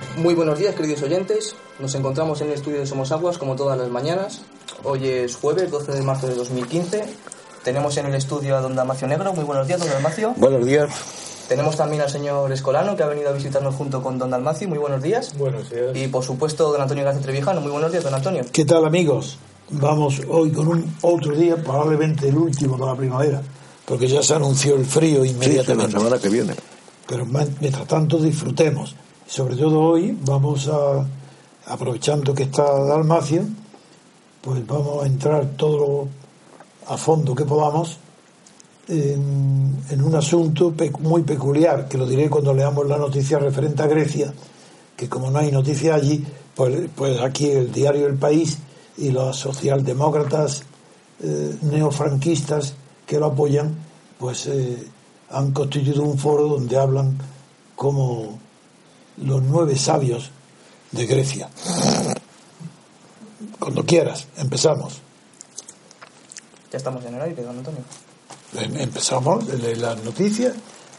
Muy buenos días, queridos oyentes. Nos encontramos en el estudio de Somos Aguas como todas las mañanas. Hoy es jueves 12 de marzo de 2015. Tenemos en el estudio a don Dalmacio Negro. Muy buenos días, don Dalmacio. Buenos días. Tenemos también al señor Escolano, que ha venido a visitarnos junto con don Dalmacio. Muy buenos días. Buenos días. Y por supuesto don Antonio García Trevijano. Muy buenos días, don Antonio. ¿Qué tal, amigos? Vamos hoy con otro día, probablemente el último de la primavera, porque ya se anunció el frío inmediatamente. Sí, la semana que viene. Pero mientras tanto disfrutemos. Sobre todo hoy vamos a, aprovechando que está Dalmacio, pues vamos a entrar todo a fondo que podamos en un asunto muy peculiar, que lo diré cuando leamos la noticia referente a Grecia, que como no hay noticia allí, pues aquí el diario El País y los socialdemócratas neofranquistas que lo apoyan, pues han constituido un foro donde hablan como los 9 sabios de Grecia. Cuando quieras, empezamos. Ya estamos en el aire, don Antonio. Empezamos las noticias.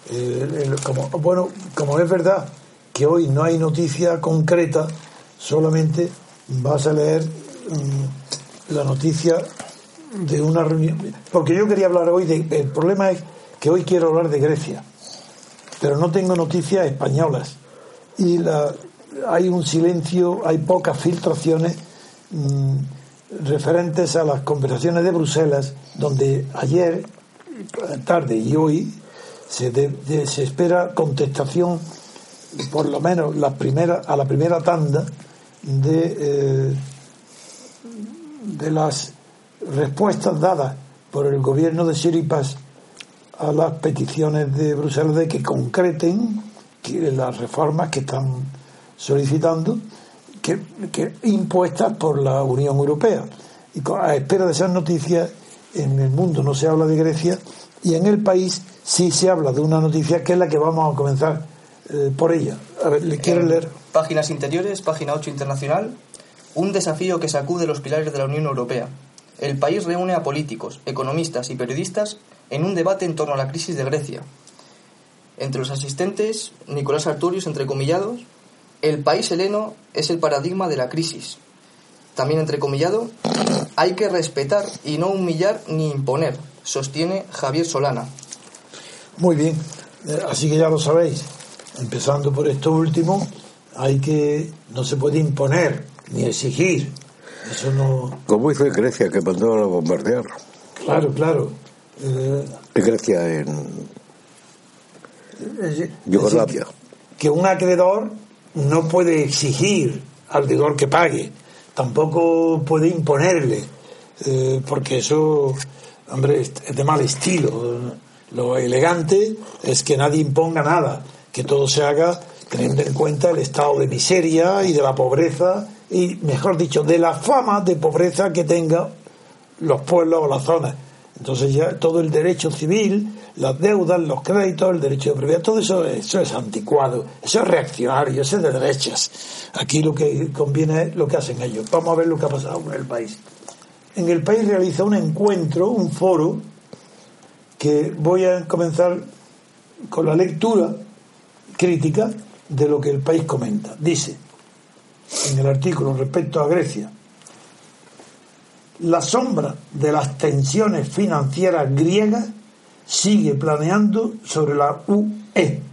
Como es verdad que hoy no hay noticia concreta, solamente vas a leer la noticia de una reunión. Porque yo quería hablar hoy el problema es que hoy quiero hablar de Grecia, pero no tengo noticias españolas. Y hay un silencio, hay pocas filtraciones referentes a las conversaciones de Bruselas, donde ayer, tarde y hoy se espera contestación, por lo menos a la primera tanda de las respuestas dadas por el gobierno de Tsipras a las peticiones de Bruselas de que concreten las reformas que están solicitando, que impuestas por la Unión Europea. Y a espera de esas noticias, en el mundo no se habla de Grecia, y en el país sí se habla de una noticia que es la que vamos a comenzar por ella. A ver, ¿le quieren leer? Páginas interiores, página 8 internacional. Un desafío que sacude los pilares de la Unión Europea. El país reúne a políticos, economistas y periodistas en un debate en torno a la crisis de Grecia. Entre los asistentes, Nicolás Arturius, entrecomillados, el país heleno es el paradigma de la crisis. También entrecomillado, hay que respetar y no humillar ni imponer, sostiene Javier Solana. Muy bien, así que ya lo sabéis, empezando por esto último, no se puede imponer ni exigir, eso no... Como hizo en Grecia, que mandó a bombardear. Claro. Grecia en Yugoslavia. Que un acreedor no puede exigir al deudor que pague, tampoco puede imponerle, porque eso, hombre, es de mal estilo. Lo elegante es que nadie imponga nada, que todo se haga teniendo en cuenta el estado de miseria y de la pobreza, y mejor dicho, de la fama de pobreza que tengan los pueblos o las zonas. Entonces ya todo el derecho civil, las deudas, los créditos, el derecho de propiedad, todo eso es anticuado, eso es reaccionario, eso es de derechas. Aquí lo que conviene es lo que hacen ellos. Vamos a ver lo que ha pasado en el país. En el país realiza un encuentro, un foro, que voy a comenzar con la lectura crítica de lo que el país comenta. Dice, en el artículo respecto a Grecia: la sombra de las tensiones financieras griegas sigue planeando sobre la UE.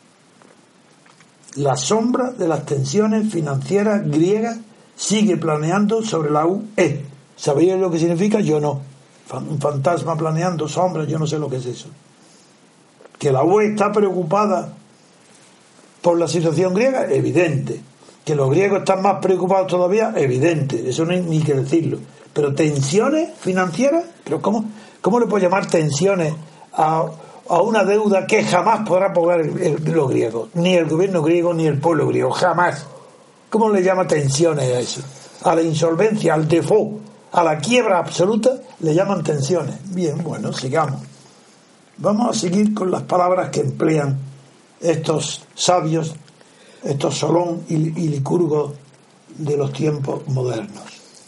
La sombra de las tensiones financieras griegas sigue planeando sobre la UE. ¿Sabéis lo que significa? Yo no. Un fantasma planeando sombras, yo no sé lo que es eso. Que la UE está preocupada por la situación griega, evidente. Que los griegos están más preocupados todavía, evidente. Eso no hay ni que decirlo. Pero tensiones financieras, pero ¿cómo le puedo llamar tensiones a una deuda que jamás podrá pagar los griegos? Ni el gobierno griego ni el pueblo griego, jamás. ¿Cómo le llama tensiones a eso? A la insolvencia, al default, a la quiebra absoluta, le llaman tensiones. Bien, bueno, sigamos. Vamos a seguir con las palabras que emplean estos sabios, estos Solón y Licurgo de los tiempos modernos.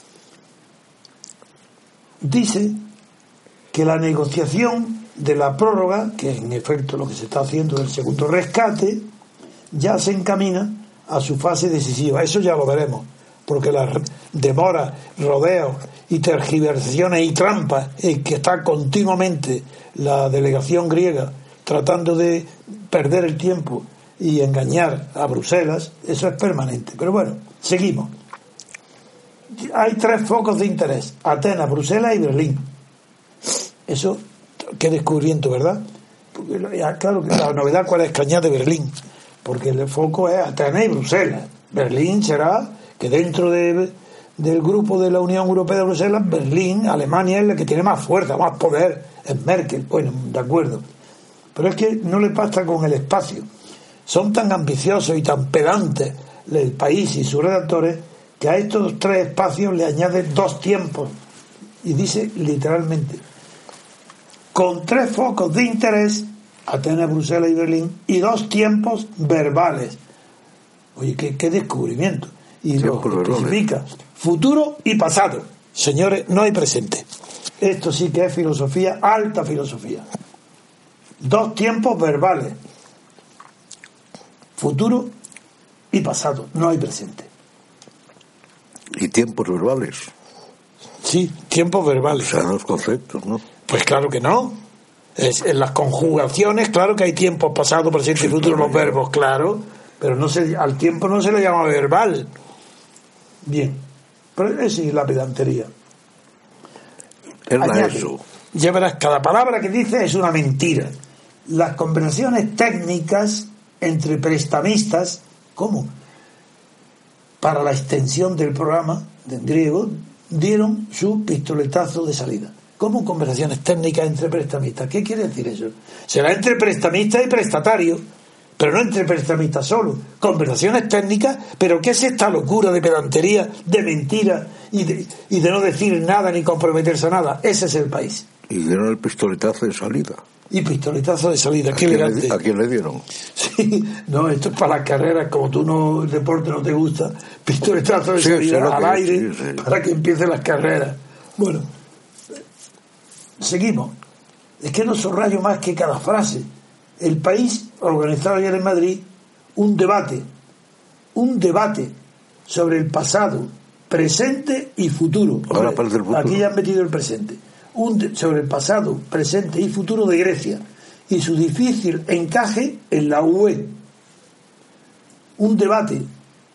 Dice que la negociación de la prórroga, que en efecto lo que se está haciendo del segundo rescate, ya se encamina a su fase decisiva. Eso ya lo veremos, porque las demoras, rodeos y tergiversaciones y trampas que está continuamente la delegación griega tratando de perder el tiempo y engañar a Bruselas, eso es permanente. Pero bueno, seguimos. Hay 3 focos de interés: Atenas, Bruselas y Berlín. Eso, qué descubrimiento, ¿verdad? Porque, claro, que la novedad cuál es, que añade Berlín, porque el foco es Atenas y Bruselas. Berlín será que dentro del grupo de la Unión Europea de Bruselas, Berlín, Alemania, es la que tiene más fuerza, más poder, es Merkel. Bueno, de acuerdo, pero es que no le basta con el espacio. Son tan ambiciosos y tan pedantes el país y sus redactores que a estos 3 espacios le añaden 2 tiempos, y dice literalmente: con 3 focos de interés, Atenas, Bruselas y Berlín, y 2 tiempos verbales. Oye, qué descubrimiento. Y lo especifica: futuro y pasado. Señores, no hay presente. Esto sí que es filosofía, alta filosofía. 2 tiempos verbales: futuro y pasado, no hay presente. ¿Y tiempos verbales? Sí, tiempos verbales. O sea, los conceptos, ¿no? Pues claro que no. En las conjugaciones, claro que hay tiempos pasado, presente y futuro, los verbos, claro, pero al tiempo no se le llama verbal. Bien, pero es la pedantería. Eso. Ya verás, cada palabra que dice es una mentira. Las conversaciones técnicas entre prestamistas, ¿cómo? Para la extensión del programa en griego, dieron su pistoletazo de salida. ¿Cómo conversaciones técnicas entre prestamistas? ¿Qué quiere decir eso? Será entre prestamista y prestatario, pero no entre prestamistas solo. Conversaciones técnicas, pero ¿qué es esta locura de pedantería, de mentira y de no decir nada ni comprometerse a nada? Ese es el país. Y dieron el pistoletazo de salida. Y pistoletazo de salida, qué elegante. ¿A quién le dieron? Sí, no, esto es para las carreras, como el deporte no te gusta, pistoletazo de salida al aire, sí. Para que empiecen las carreras. Bueno, seguimos. Es que no subrayo más que cada frase. El país organizado ayer en Madrid un debate sobre el pasado, presente y futuro. Ahora aparece el futuro. Aquí ya han metido el presente. Sobre el pasado, presente y futuro de Grecia y su difícil encaje en la UE. Un debate.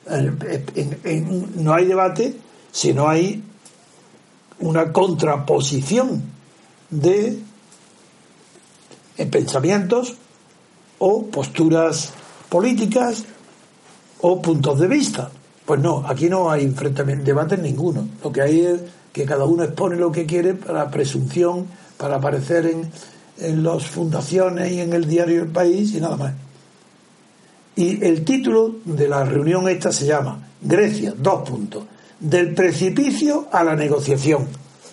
No hay debate si no hay una contraposición de pensamientos o posturas políticas o puntos de vista. Pues no, aquí no hay enfrentamiento, debate ninguno. Lo que hay es que cada uno expone lo que quiere para presunción, para aparecer en las fundaciones y en el diario El País y nada más. Y el título de la reunión esta se llama Grecia, del precipicio a la negociación.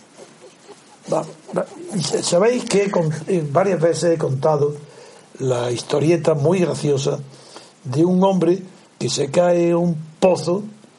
Sabéis que varias veces he contado la historieta muy graciosa de un hombre que se cae en un pozo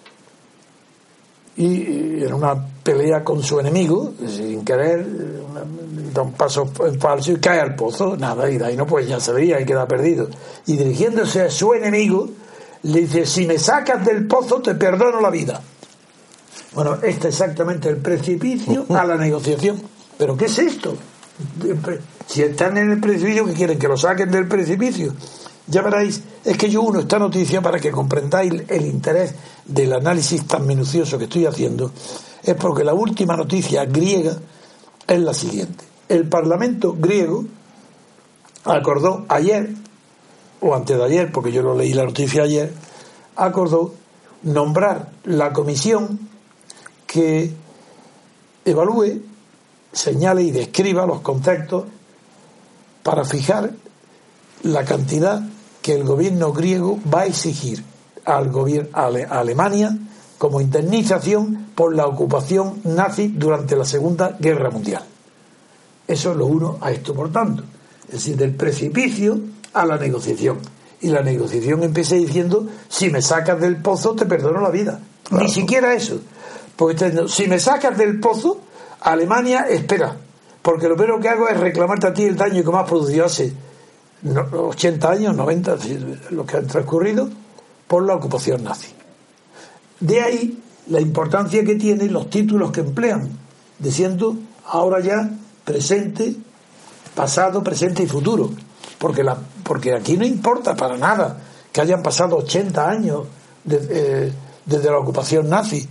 y en una pelea con su enemigo, sin querer, da un paso en falso y cae al pozo, nada, y de ahí no puede ya salir y queda perdido. Y dirigiéndose a su enemigo, le dice: si me sacas del pozo te perdono la vida. Bueno, este es exactamente el precipicio a la negociación. ¿Pero qué es esto? Si están en el precipicio, ¿qué quieren? ¿Que lo saquen del precipicio? Ya veréis, es que yo uno esta noticia para que comprendáis el interés del análisis tan minucioso que estoy haciendo, es porque la última noticia griega es la siguiente. El Parlamento griego acordó ayer, o antes de ayer, porque yo lo leí la noticia ayer, acordó nombrar la comisión que evalúe, señale y describa los conceptos para fijar la cantidad que el gobierno griego va a exigir al gobierno a Alemania como indemnización por la ocupación nazi durante la Segunda Guerra Mundial. Eso es lo uno a esto, por tanto. Es decir, del precipicio a la negociación. Y la negociación empieza diciendo: si me sacas del pozo te perdono la vida. Claro. Ni siquiera eso. Porque si me sacas del pozo, Alemania espera. Porque lo primero que hago es reclamarte a ti el daño que me has producido hace 80 años, 90, los que han transcurrido, por la ocupación nazi. De ahí la importancia que tienen los títulos que emplean, diciendo ahora ya presente, pasado, presente y futuro, porque aquí no importa para nada que hayan pasado 80 años desde la ocupación nazi,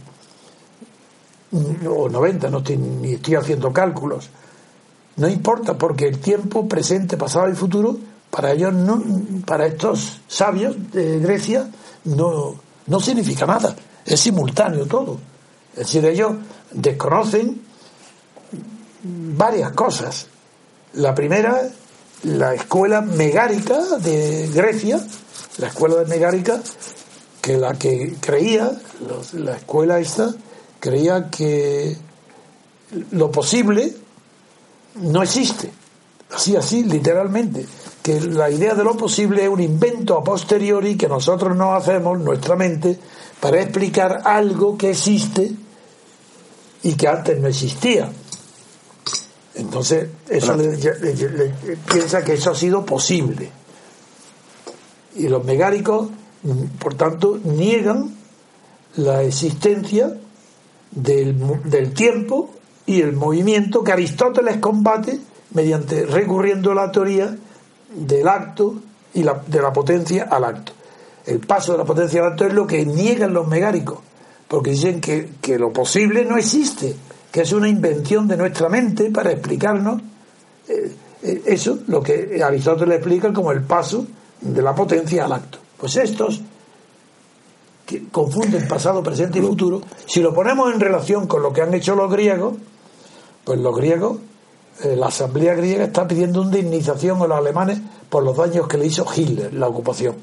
o 90, ni estoy haciendo cálculos. No importa, porque el tiempo presente, pasado y futuro para ellos para estos sabios de Grecia no significa nada, es simultáneo todo. Es decir, ellos desconocen varias cosas. La primera, la escuela megárica de Grecia, la escuela de megárica, que la que creía, la escuela esta, creía que lo posible no existe, así literalmente, que la idea de lo posible es un invento a posteriori que nosotros nos hacemos, nuestra mente, para explicar algo que existe y que antes no existía. Entonces eso le piensa que eso ha sido posible, y los megáricos, por tanto, niegan la existencia del tiempo y el movimiento que Aristóteles combate recurriendo a la teoría del acto y de la potencia al acto. El paso de la potencia al acto es lo que niegan los megáricos, porque dicen que lo posible no existe, que es una invención de nuestra mente para explicarnos eso, lo que Aristóteles explica como el paso de la potencia al acto. Pues estos que confunden pasado, presente y futuro, si lo ponemos en relación con lo que han hecho los griegos, pues los griegos, la asamblea griega está pidiendo una indemnización a los alemanes por los daños que le hizo Hitler, la ocupación.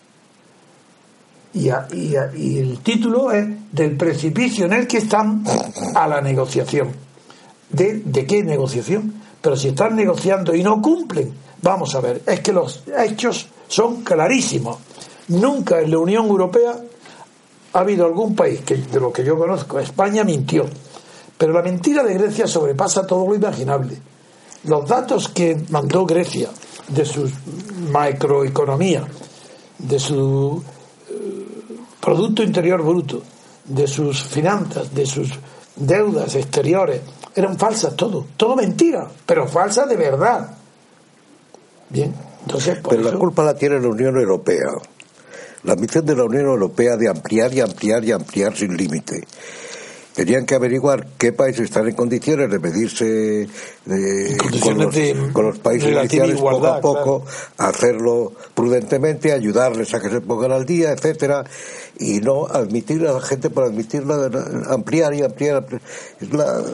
Y el título es del precipicio en el que están a la negociación. ¿De qué negociación? Pero si están negociando y no cumplen, vamos a ver, es que los hechos son clarísimos. Nunca en la Unión Europea ha habido algún país de lo que yo conozco, España mintió, pero la mentira de Grecia sobrepasa todo lo imaginable. Los datos que mandó Grecia de su macroeconomía, de su Producto Interior Bruto, de sus finanzas, de sus deudas exteriores, eran falsas, todo mentira, pero falsas de verdad. Bien, entonces pero la culpa la tiene la Unión Europea. La ambición de la Unión Europea de ampliar y ampliar y ampliar sin límite. Tenían que averiguar qué países están en condiciones de medirse con los países iniciales poco a poco, claro, hacerlo prudentemente, ayudarles a que se pongan al día, etcétera, y no admitir a la gente por admitirla, ampliar y ampliar. Es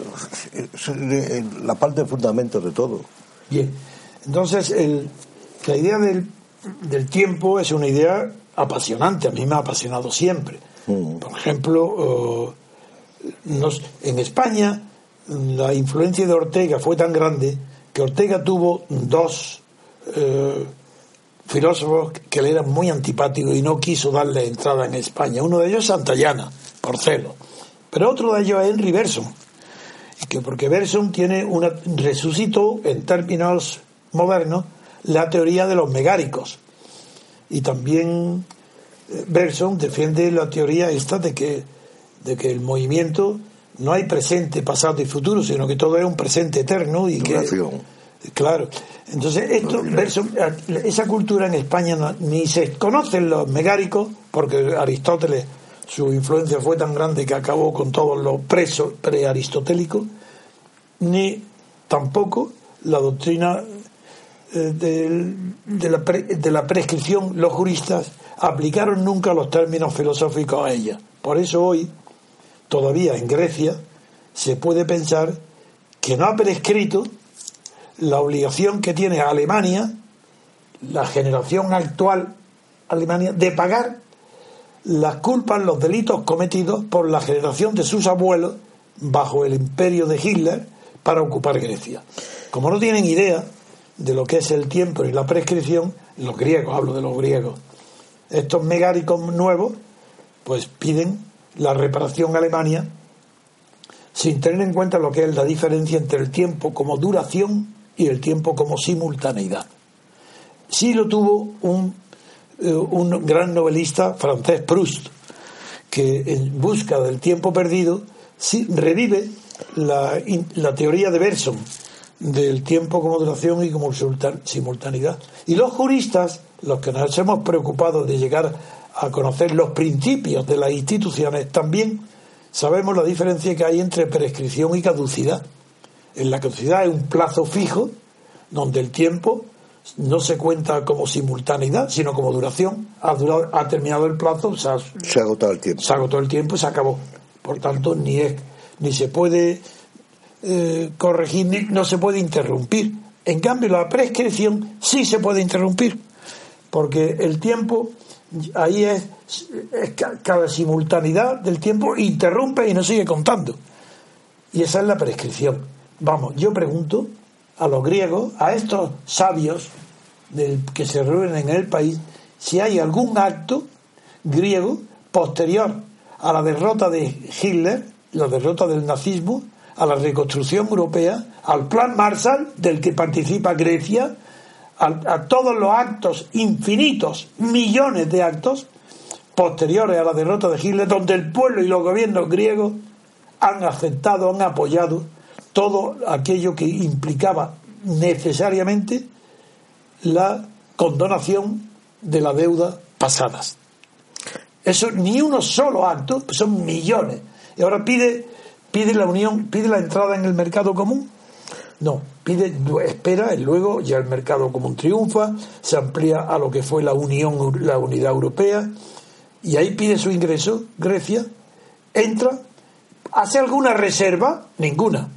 la parte de fundamento de todo. Bien, entonces la idea del tiempo es una idea apasionante, a mí me ha apasionado siempre. Por ejemplo, en España la influencia de Ortega fue tan grande que Ortega tuvo dos filósofos que le eran muy antipáticos y no quiso darle entrada en España. Uno de ellos es Santayana, por celo, pero otro de ellos es Henry Bergson, porque Bergson resucitó en términos modernos la teoría de los megáricos, y también Bergson defiende la teoría esta de que el movimiento no hay presente, pasado y futuro, sino que todo es un presente eterno y claro. Entonces esa cultura en España ni se conocen los megáricos, porque Aristóteles, su influencia fue tan grande que acabó con todos los presos prearistotélicos, ni tampoco la doctrina de la prescripción. Los juristas aplicaron nunca los términos filosóficos a ella. Por eso hoy todavía en Grecia se puede pensar que no ha prescrito la obligación que tiene Alemania, la generación actual Alemania, de pagar las culpas, los delitos cometidos por la generación de sus abuelos bajo el imperio de Hitler para ocupar Grecia. Como no tienen idea de lo que es el tiempo y la prescripción, los griegos, hablo de los griegos, estos megáricos nuevos, pues piden la reparación a Alemania sin tener en cuenta lo que es la diferencia entre el tiempo como duración y el tiempo como simultaneidad. Sí lo tuvo un un gran novelista francés, Proust, que en busca del tiempo perdido revive la teoría de Bergson del tiempo como duración y como simultaneidad. Y los juristas, los que nos hemos preocupado de llegar a conocer los principios de las instituciones, también sabemos la diferencia que hay entre prescripción y caducidad. En la caducidad es un plazo fijo donde el tiempo no se cuenta como simultaneidad, sino como duración. Ha terminado el plazo, se ha agotado el tiempo. Se agotó el tiempo y se acabó. Por tanto, ni se puede corregir, no se puede interrumpir. En cambio, la prescripción sí se puede interrumpir, porque el tiempo, ahí es cada simultaneidad del tiempo interrumpe y no sigue contando. Y esa es la prescripción. Vamos, yo pregunto a los griegos, a estos sabios que se reúnen en el país, si hay algún acto griego posterior a la derrota de Hitler, la derrota del nazismo, a la reconstrucción europea, al plan Marshall del que participa Grecia, a todos los actos infinitos, millones de actos posteriores a la derrota de Hitler, donde el pueblo y los gobiernos griegos han aceptado, han apoyado todo aquello que implicaba necesariamente la condonación de la deuda pasadas. Eso ni uno solo acto, son millones. Y ahora pide la unión, pide la entrada en el mercado común. No, espera, y luego ya el mercado común triunfa, se amplía a lo que fue la unidad europea, y ahí pide su ingreso, Grecia, entra, ¿hace alguna reserva? Ninguna.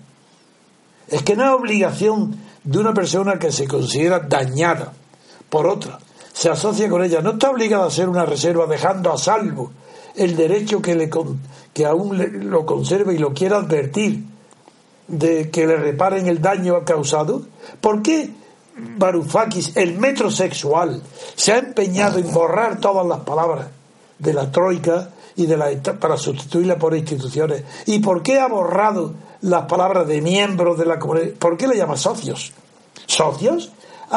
Es que no es obligación de una persona que se considera dañada por otra, se asocia con ella, no está obligada a hacer una reserva dejando a salvo el derecho que aún lo conserva y lo quiera advertir de que le reparen el daño causado. ¿Por qué Varoufakis, el metrosexual, se ha empeñado en borrar todas las palabras de la troika y para sustituirla por instituciones? ¿Y por qué ha borrado las palabras de miembros de la comunidad? ¿Por qué le llama socios? ¿Socios?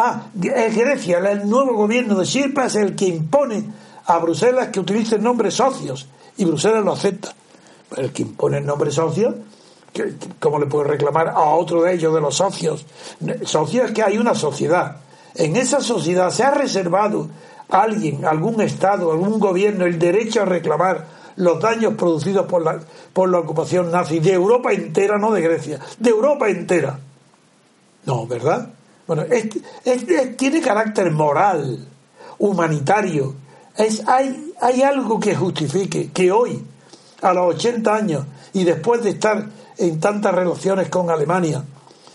Es Grecia, el nuevo gobierno de Tsipras es el que impone a Bruselas que utilice el nombre socios, y Bruselas lo acepta. El que impone el nombre socios, ¿cómo le puede reclamar a otro de ellos de los socios? Socios es que hay una sociedad. En esa sociedad se ha reservado a alguien, algún Estado, algún gobierno, el derecho a reclamar los daños producidos por la ocupación nazi de Europa entera, no de Grecia, de Europa entera. No, ¿verdad? Bueno, tiene carácter moral, humanitario. Hay algo que justifique que hoy, a los 80 años, y después de estar en tantas relaciones con Alemania,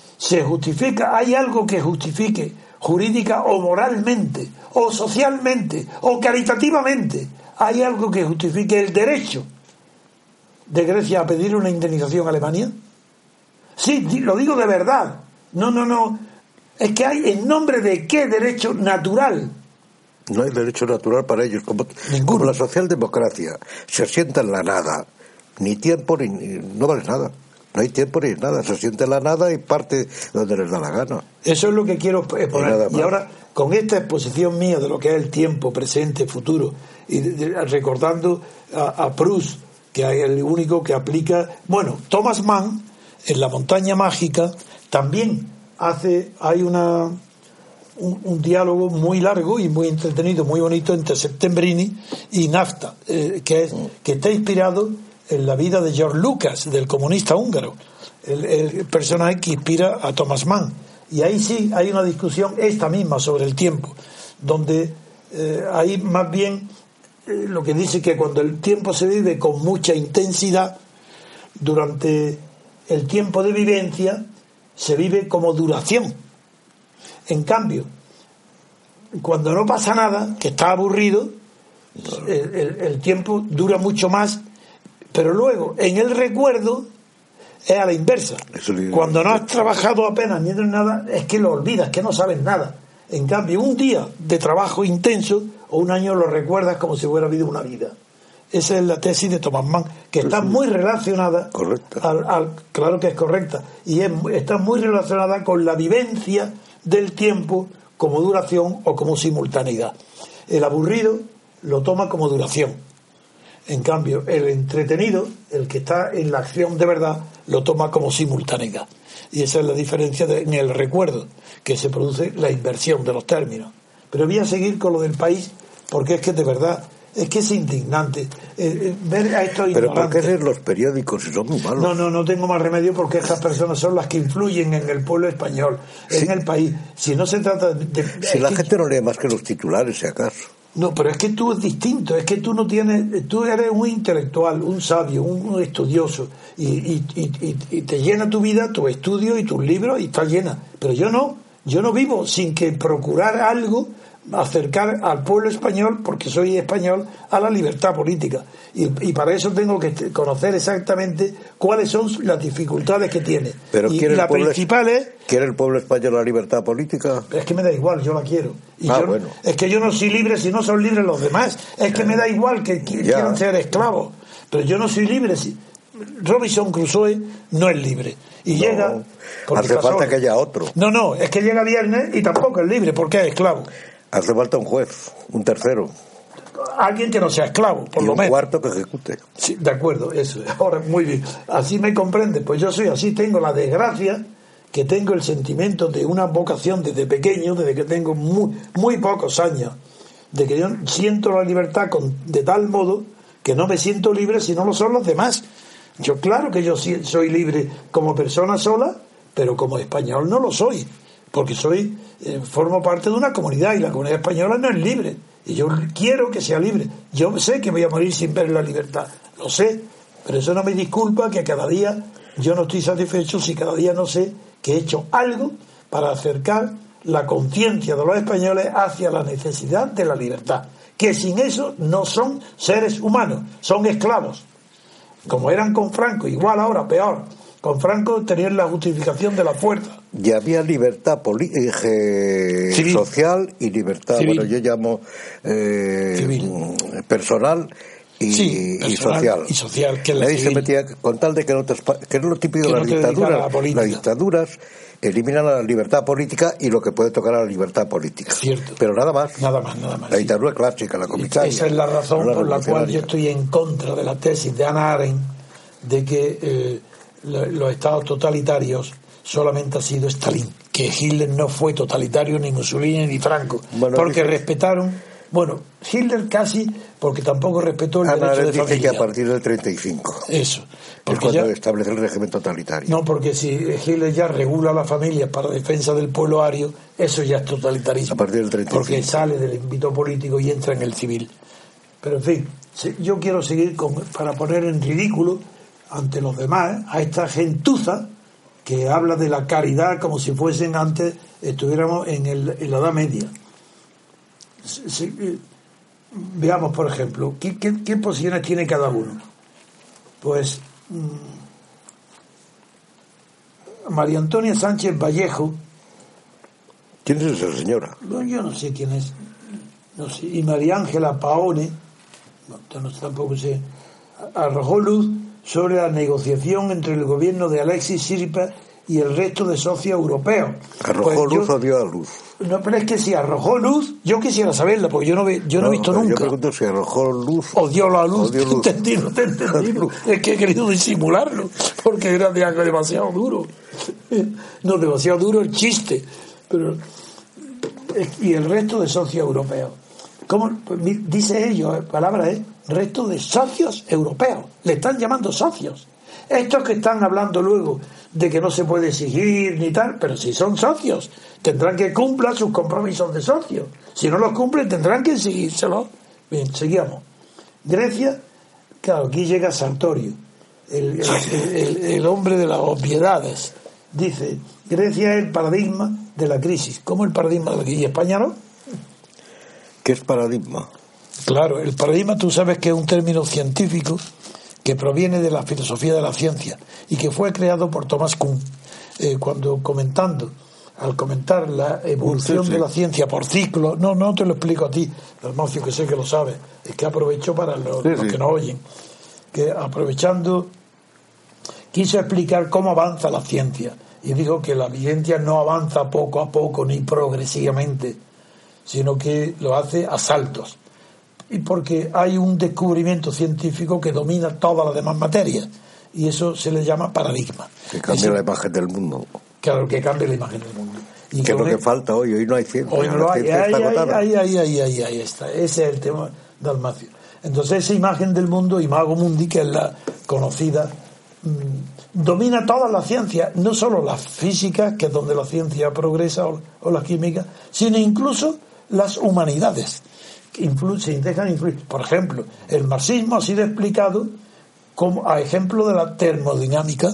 hay algo que justifique jurídica o moralmente, o socialmente, o caritativamente, hay algo que justifique el derecho de Grecia a pedir una indemnización a Alemania. Sí, lo digo de verdad. No. Es que hay, ¿en nombre de qué derecho natural? No hay derecho natural para ellos, como la socialdemocracia se asienta en la nada, ni tiempo ni no vale nada, no hay tiempo ni nada, se asienta en la nada y parte donde les da la gana. Eso es lo que quiero exponer. Y ahora, con esta exposición mía de lo que es el tiempo, presente, futuro, y recordando a Proust, que es el único que aplica, Thomas Mann, en La montaña mágica, también hay un diálogo muy largo y muy entretenido, muy bonito entre Settembrini y Nafta, que está inspirado en la vida de George Lucas, del comunista húngaro, el personaje que inspira a Thomas Mann. Y ahí sí hay una discusión esta misma sobre el tiempo, donde hay más bien lo que dice que cuando el tiempo se vive con mucha intensidad, durante el tiempo de vivencia se vive como duración. En cambio, cuando no pasa nada, que está aburrido, el tiempo dura mucho más, pero luego en el recuerdo es a la inversa. Cuando no has trabajado apenas ni nada, es que lo olvidas, que no sabes nada. En cambio, un día de trabajo intenso o un año lo recuerdas como si hubiera habido una vida. Esa es la tesis de Thomas Mann, que está muy relacionada, claro que es correcta, y está muy relacionada con la vivencia del tiempo como duración o como simultaneidad. El aburrido lo toma como duración. En cambio, el entretenido, el que está en la acción de verdad, lo toma como simultaneidad. Y esa es la diferencia en el recuerdo, que se produce la inversión de los términos. Pero voy a seguir con lo del país, porque es que de verdad, es que es indignante ver a estos ignorantes. ¿Pero por qué leer los periódicos si son muy malos? No tengo más remedio, porque estas personas son las que influyen en el pueblo español, en el país. Si no se trata de si la gente no lee más que los titulares, si acaso. No, pero es que tú es distinto, es que tú no tienes, tú eres un intelectual, un sabio, un estudioso, y te llena tu vida, tu estudio y tus libros, y está llena. Pero yo no vivo sin que procurar algo, acercar al pueblo español, porque soy español, a la libertad política. Y para eso tengo que conocer exactamente cuáles son las dificultades que tiene. Pero y la principal es... ¿Quiere el pueblo español la libertad política? Es que me da igual, yo la quiero. Bueno. Es que yo no soy libre si no son libres los demás. Es que me da igual que quieran ser esclavos. Pero yo no soy libre si... Robinson Crusoe no es libre. Y llega... Hace falta que haya otro. No, es que llega viernes y tampoco es libre porque es esclavo. Hace falta un juez, un tercero. Alguien que no sea esclavo, por lo menos. Y un cuarto que ejecute. Sí, de acuerdo, eso. Ahora, muy bien. Así me comprende. Pues yo soy así, tengo la desgracia que tengo el sentimiento de una vocación desde pequeño, desde que tengo muy pocos años, de que yo siento la libertad de tal modo que no me siento libre si no lo son los demás. Yo claro que yo soy libre como persona sola, pero como español no lo soy, porque formo parte de una comunidad y la comunidad española no es libre, y yo quiero que sea libre. Yo sé que voy a morir sin ver la libertad, lo sé, pero eso no me disculpa que cada día yo no estoy satisfecho si cada día no sé que he hecho algo para acercar la conciencia de los españoles hacia la necesidad de la libertad, que sin eso no son seres humanos, son esclavos, como eran con Franco, igual ahora, peor. Con Franco tenían la justificación de la fuerza. Y había libertad social y libertad, civil. Bueno, yo llamo personal y social. Y social, que nadie se metía con tal de que no que es lo típico de las dictaduras. Las dictaduras eliminan la libertad política y lo que puede tocar a la libertad política. Cierto. Pero nada más. La dictadura clásica, la comisaria. Esa es la razón por la cual yo estoy en contra de la tesis de Hannah Arendt de que los estados totalitarios solamente ha sido Stalin, que Hitler no fue totalitario, ni Mussolini ni Franco, porque respetaron, Hitler casi, porque tampoco respetó el derecho de familia. Que a partir del 35 eso, porque es cuando establece el régimen totalitario. No, porque si Hitler ya regula la familia para defensa del pueblo ario, eso ya es totalitarismo, a partir del 35, porque sale del ámbito político y entra en el civil. Pero en fin, yo quiero seguir para poner en ridículo ante los demás a esta gentuza que habla de la caridad como si fuesen antes, estuviéramos en la Edad Media. Veamos, por ejemplo, ¿qué posiciones tiene cada uno? Pues María Antonia Sánchez Vallejo. ¿Quién es esa señora? Yo no sé quién es. No sé. Y María Ángela Paone, tampoco sé, arrojó luz sobre la negociación entre el gobierno de Alexis Tsipras y el resto de socios europeos. ¿Arrojó luz o dio a luz? No, pero es que si arrojó luz, yo quisiera saberla, porque yo no he visto nunca. Yo pregunto si arrojó luz o dio la luz. No te entendí. Es que he querido disimularlo, porque era demasiado duro. No, demasiado duro el chiste. Pero y el resto de socios europeos. ¿Cómo? Pues dice ellos, palabra es resto de socios europeos. Le están llamando socios. Estos que están hablando luego de que no se puede exigir ni tal, pero si son socios, tendrán que cumplir sus compromisos de socios. Si no los cumplen, tendrán que exigírselos. Bien, seguimos. Grecia, claro, aquí llega Sartorio, el hombre de las obviedades. Dice, Grecia es el paradigma de la crisis. ¿Cómo el paradigma de la crisis? ¿Y España no? ¿Qué es paradigma? Claro, el paradigma tú sabes que es un término científico que proviene de la filosofía de la ciencia y que fue creado por Thomas Kuhn al comentar la evolución de la ciencia por ciclos. No te lo explico a ti, Dalmacio, que sé que lo sabes, es que aprovecho para los que nos oyen, que aprovechando quiso explicar cómo avanza la ciencia y dijo que la ciencia no avanza poco a poco ni progresivamente, sino que lo hace a saltos. Y porque hay un descubrimiento científico que domina todas las demás materias, y eso se le llama paradigma. Que cambia la imagen del mundo. Claro, que cambia la imagen del mundo. Y que es lo que falta hoy no hay ciencia. Hoy no lo hay. Ahí está. Ese es el tema de Dalmacio. Entonces esa imagen del mundo, Imago Mundi, que es la conocida, domina todas las ciencias, no solo las físicas, que es donde la ciencia progresa, o la química, sino incluso las humanidades, que se dejan influir. Por ejemplo, el marxismo ha sido explicado como a ejemplo de la termodinámica,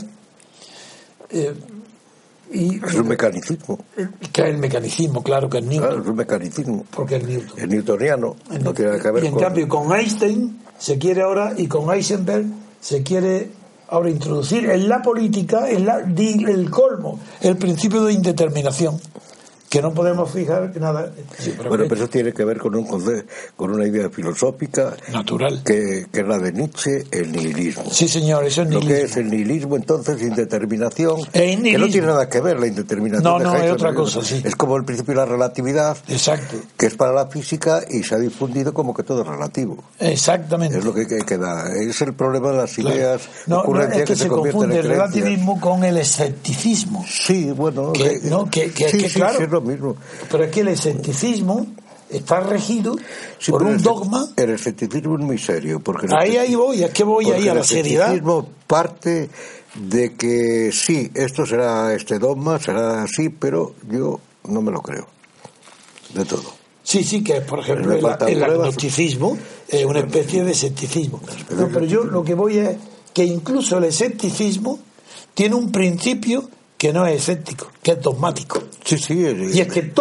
y es un mecanicismo. Que es el mecanicismo, claro, que es Newton. Claro, es un mecanicismo. Porque es Newton. Es newtoniano. No tiene que ver y en cambio con Einstein se quiere ahora, y con Heisenberg se quiere ahora introducir en la política el colmo, el principio de indeterminación, que no podemos fijar nada. Sí, pero eso tiene que ver con una idea filosófica natural, que es la de Nietzsche, el nihilismo. Sí, señor, eso es nihilismo. Lo que es el nihilismo, entonces, indeterminación, que no tiene nada que ver la indeterminación. No, es otra cosa, sí. Es como el principio de la relatividad, exacto, que es para la física y se ha difundido como que todo es relativo. Exactamente. Es lo que queda. Es el problema de las ideas. No, es que se confunde el relativismo con el escepticismo. Sí, bueno. Claro. Sí, mismo. Pero es que el escepticismo está regido por un dogma. El escepticismo es muy serio, porque ahí voy a la seriedad. El escepticismo parte de que sí, esto será este dogma, será así, pero yo no me lo creo de todo. Sí, que por ejemplo el agnosticismo es una especie de escepticismo. Pero yo lo que voy es que incluso el escepticismo tiene un principio que no es escéptico, que es dogmático. Sí. Y es que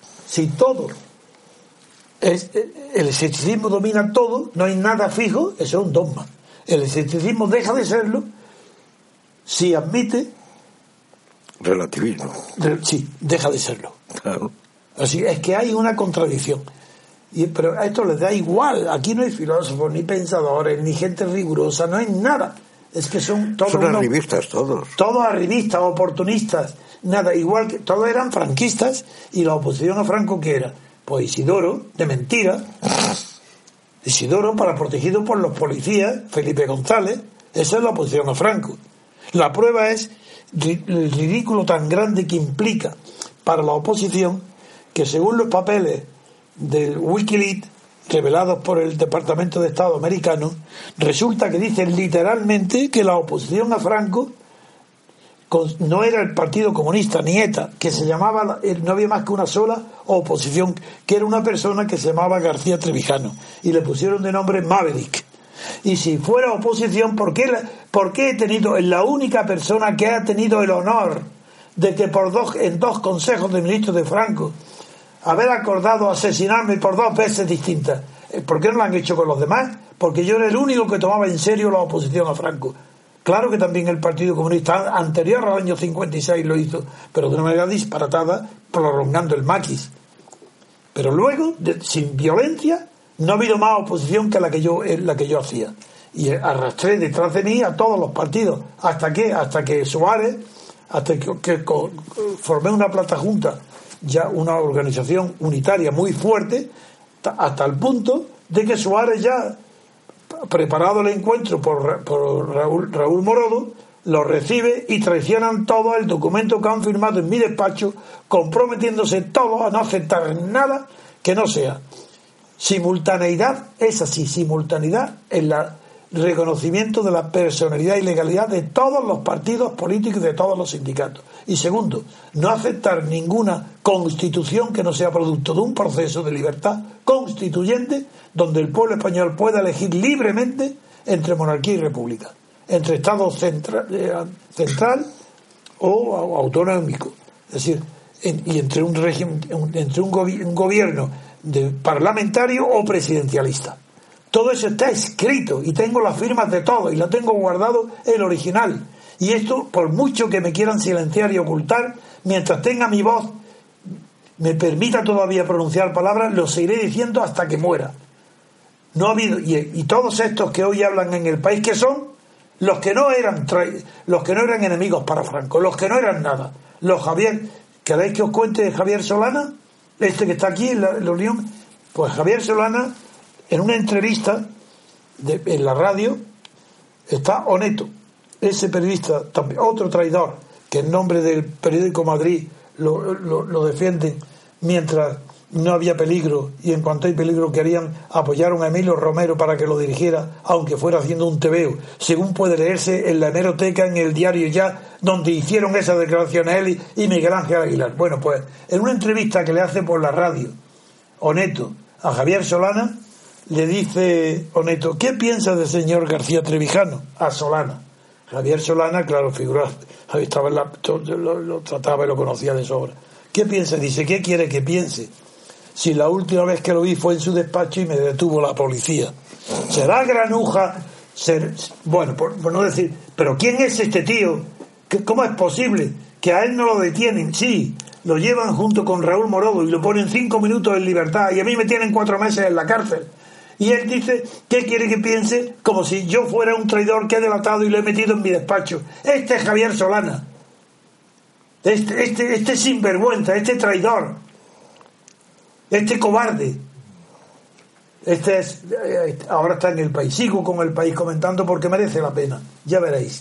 el escepticismo domina todo, no hay nada fijo, eso es un dogma. El escepticismo deja de serlo si admite relativismo. Sí, deja de serlo. Claro. Así es que hay una contradicción. Pero a esto les da igual. Aquí no hay filósofos, ni pensadores, ni gente rigurosa, no hay nada. Es que son todos arribistas todos. Todos arribistas, oportunistas, nada, igual que todos eran franquistas. Y la oposición a Franco, ¿qué era? Pues Isidoro, de mentira. Isidoro, protegido por los policías, Felipe González. Esa es la oposición a Franco. La prueba es el ridículo tan grande que implica para la oposición que, según los papeles del Wikileaks revelados por el Departamento de Estado americano, resulta que dicen literalmente que la oposición a Franco no era el Partido Comunista ni ETA, que se llamaba, no había más que una sola oposición, que era una persona que se llamaba García Trevijano, y le pusieron de nombre Maverick. Y si fuera oposición, ¿por qué he tenido, la única persona que ha tenido el honor de que en dos consejos de ministros de Franco haber acordado asesinarme por 2 veces distintas? ¿Por qué no lo han hecho con los demás? Porque yo era el único que tomaba en serio la oposición a Franco. Claro que también el Partido Comunista anterior al año 56 lo hizo, pero de una manera disparatada, prolongando el maquis. Pero luego, sin violencia, no ha habido más oposición que la que yo hacía. Y arrastré detrás de mí a todos los partidos. ¿Hasta que Suárez, hasta que formé una plata junta, ya una organización unitaria muy fuerte, hasta el punto de que Suárez, ya preparado el encuentro por Raúl Morodo, lo recibe y traicionan todo el documento que han firmado en mi despacho, comprometiéndose todos a no aceptar nada que no sea simultaneidad. Es así, simultaneidad en el reconocimiento de la personalidad y legalidad de todos los partidos políticos y de todos los sindicatos. Y segundo, no aceptar ninguna constitución que no sea producto de un proceso de libertad constituyente donde el pueblo español pueda elegir libremente entre monarquía y república, entre Estado central o autonómico, es decir, y entre un régimen, entre un gobierno parlamentario o presidencialista. Todo eso está escrito y tengo las firmas de todos y lo tengo guardado el original. Y esto, por mucho que me quieran silenciar y ocultar, mientras tenga mi voz, me permita todavía pronunciar palabras, lo seguiré diciendo hasta que muera. No ha habido, y todos estos que hoy hablan en el país, que son los que no eran enemigos para Franco, los que no eran nada, los Javier, ¿queréis que os cuente de Javier Solana? este que está aquí en la Unión, pues Javier Solana, en una entrevista en la radio, está Oneto, ese periodista, otro traidor, que en nombre del periódico Madrid lo defienden mientras no había peligro, y en cuanto hay peligro querían apoyar a Emilio Romero para que lo dirigiera, aunque fuera haciendo un tebeo, según puede leerse en la hemeroteca, en el diario Ya, donde hicieron esas declaraciones él y Miguel Ángel Aguilar. Bueno, pues en una entrevista que le hace por la radio Oneto a Javier Solana, le dice Oneto: ¿qué piensa del señor García Trevijano? A Solana. Javier Solana, claro, figura, estaba lo trataba y lo conocía de sobra. ¿Qué piensa? Dice: ¿qué quiere que piense? Si la última vez que lo vi fue en su despacho y me detuvo la policía. ¿Será granuja? Bueno, por no decir, ¿pero quién es este tío? ¿Cómo es posible que a él no lo detienen? Sí, lo llevan junto con Raúl Morodo y lo ponen 5 minutos en libertad, y a mí me tienen 4 meses en la cárcel. Y él dice: ¿qué quiere que piense? Como si yo fuera un traidor que he delatado y lo he metido en mi despacho. Este es Javier Solana. Este sinvergüenza, este traidor, este cobarde. Ahora está en El País. Sigo con El País comentando porque merece la pena. Ya veréis.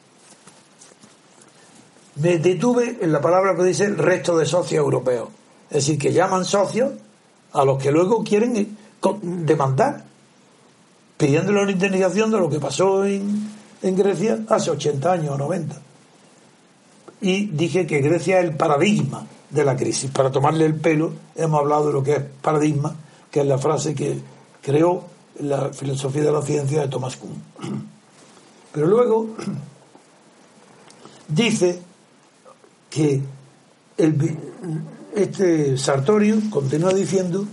Me detuve en la palabra que dice el resto de socios europeos. Es decir, que llaman socios a los que luego quieren demandar, pidiéndole una indemnización de lo que pasó en Grecia hace 80 años o 90. Y dije que Grecia es el paradigma de la crisis. Para tomarle el pelo, hemos hablado de lo que es paradigma, que es la frase que creó la filosofía de la ciencia de Thomas Kuhn. Pero luego dice que este Sartorio continúa diciendo,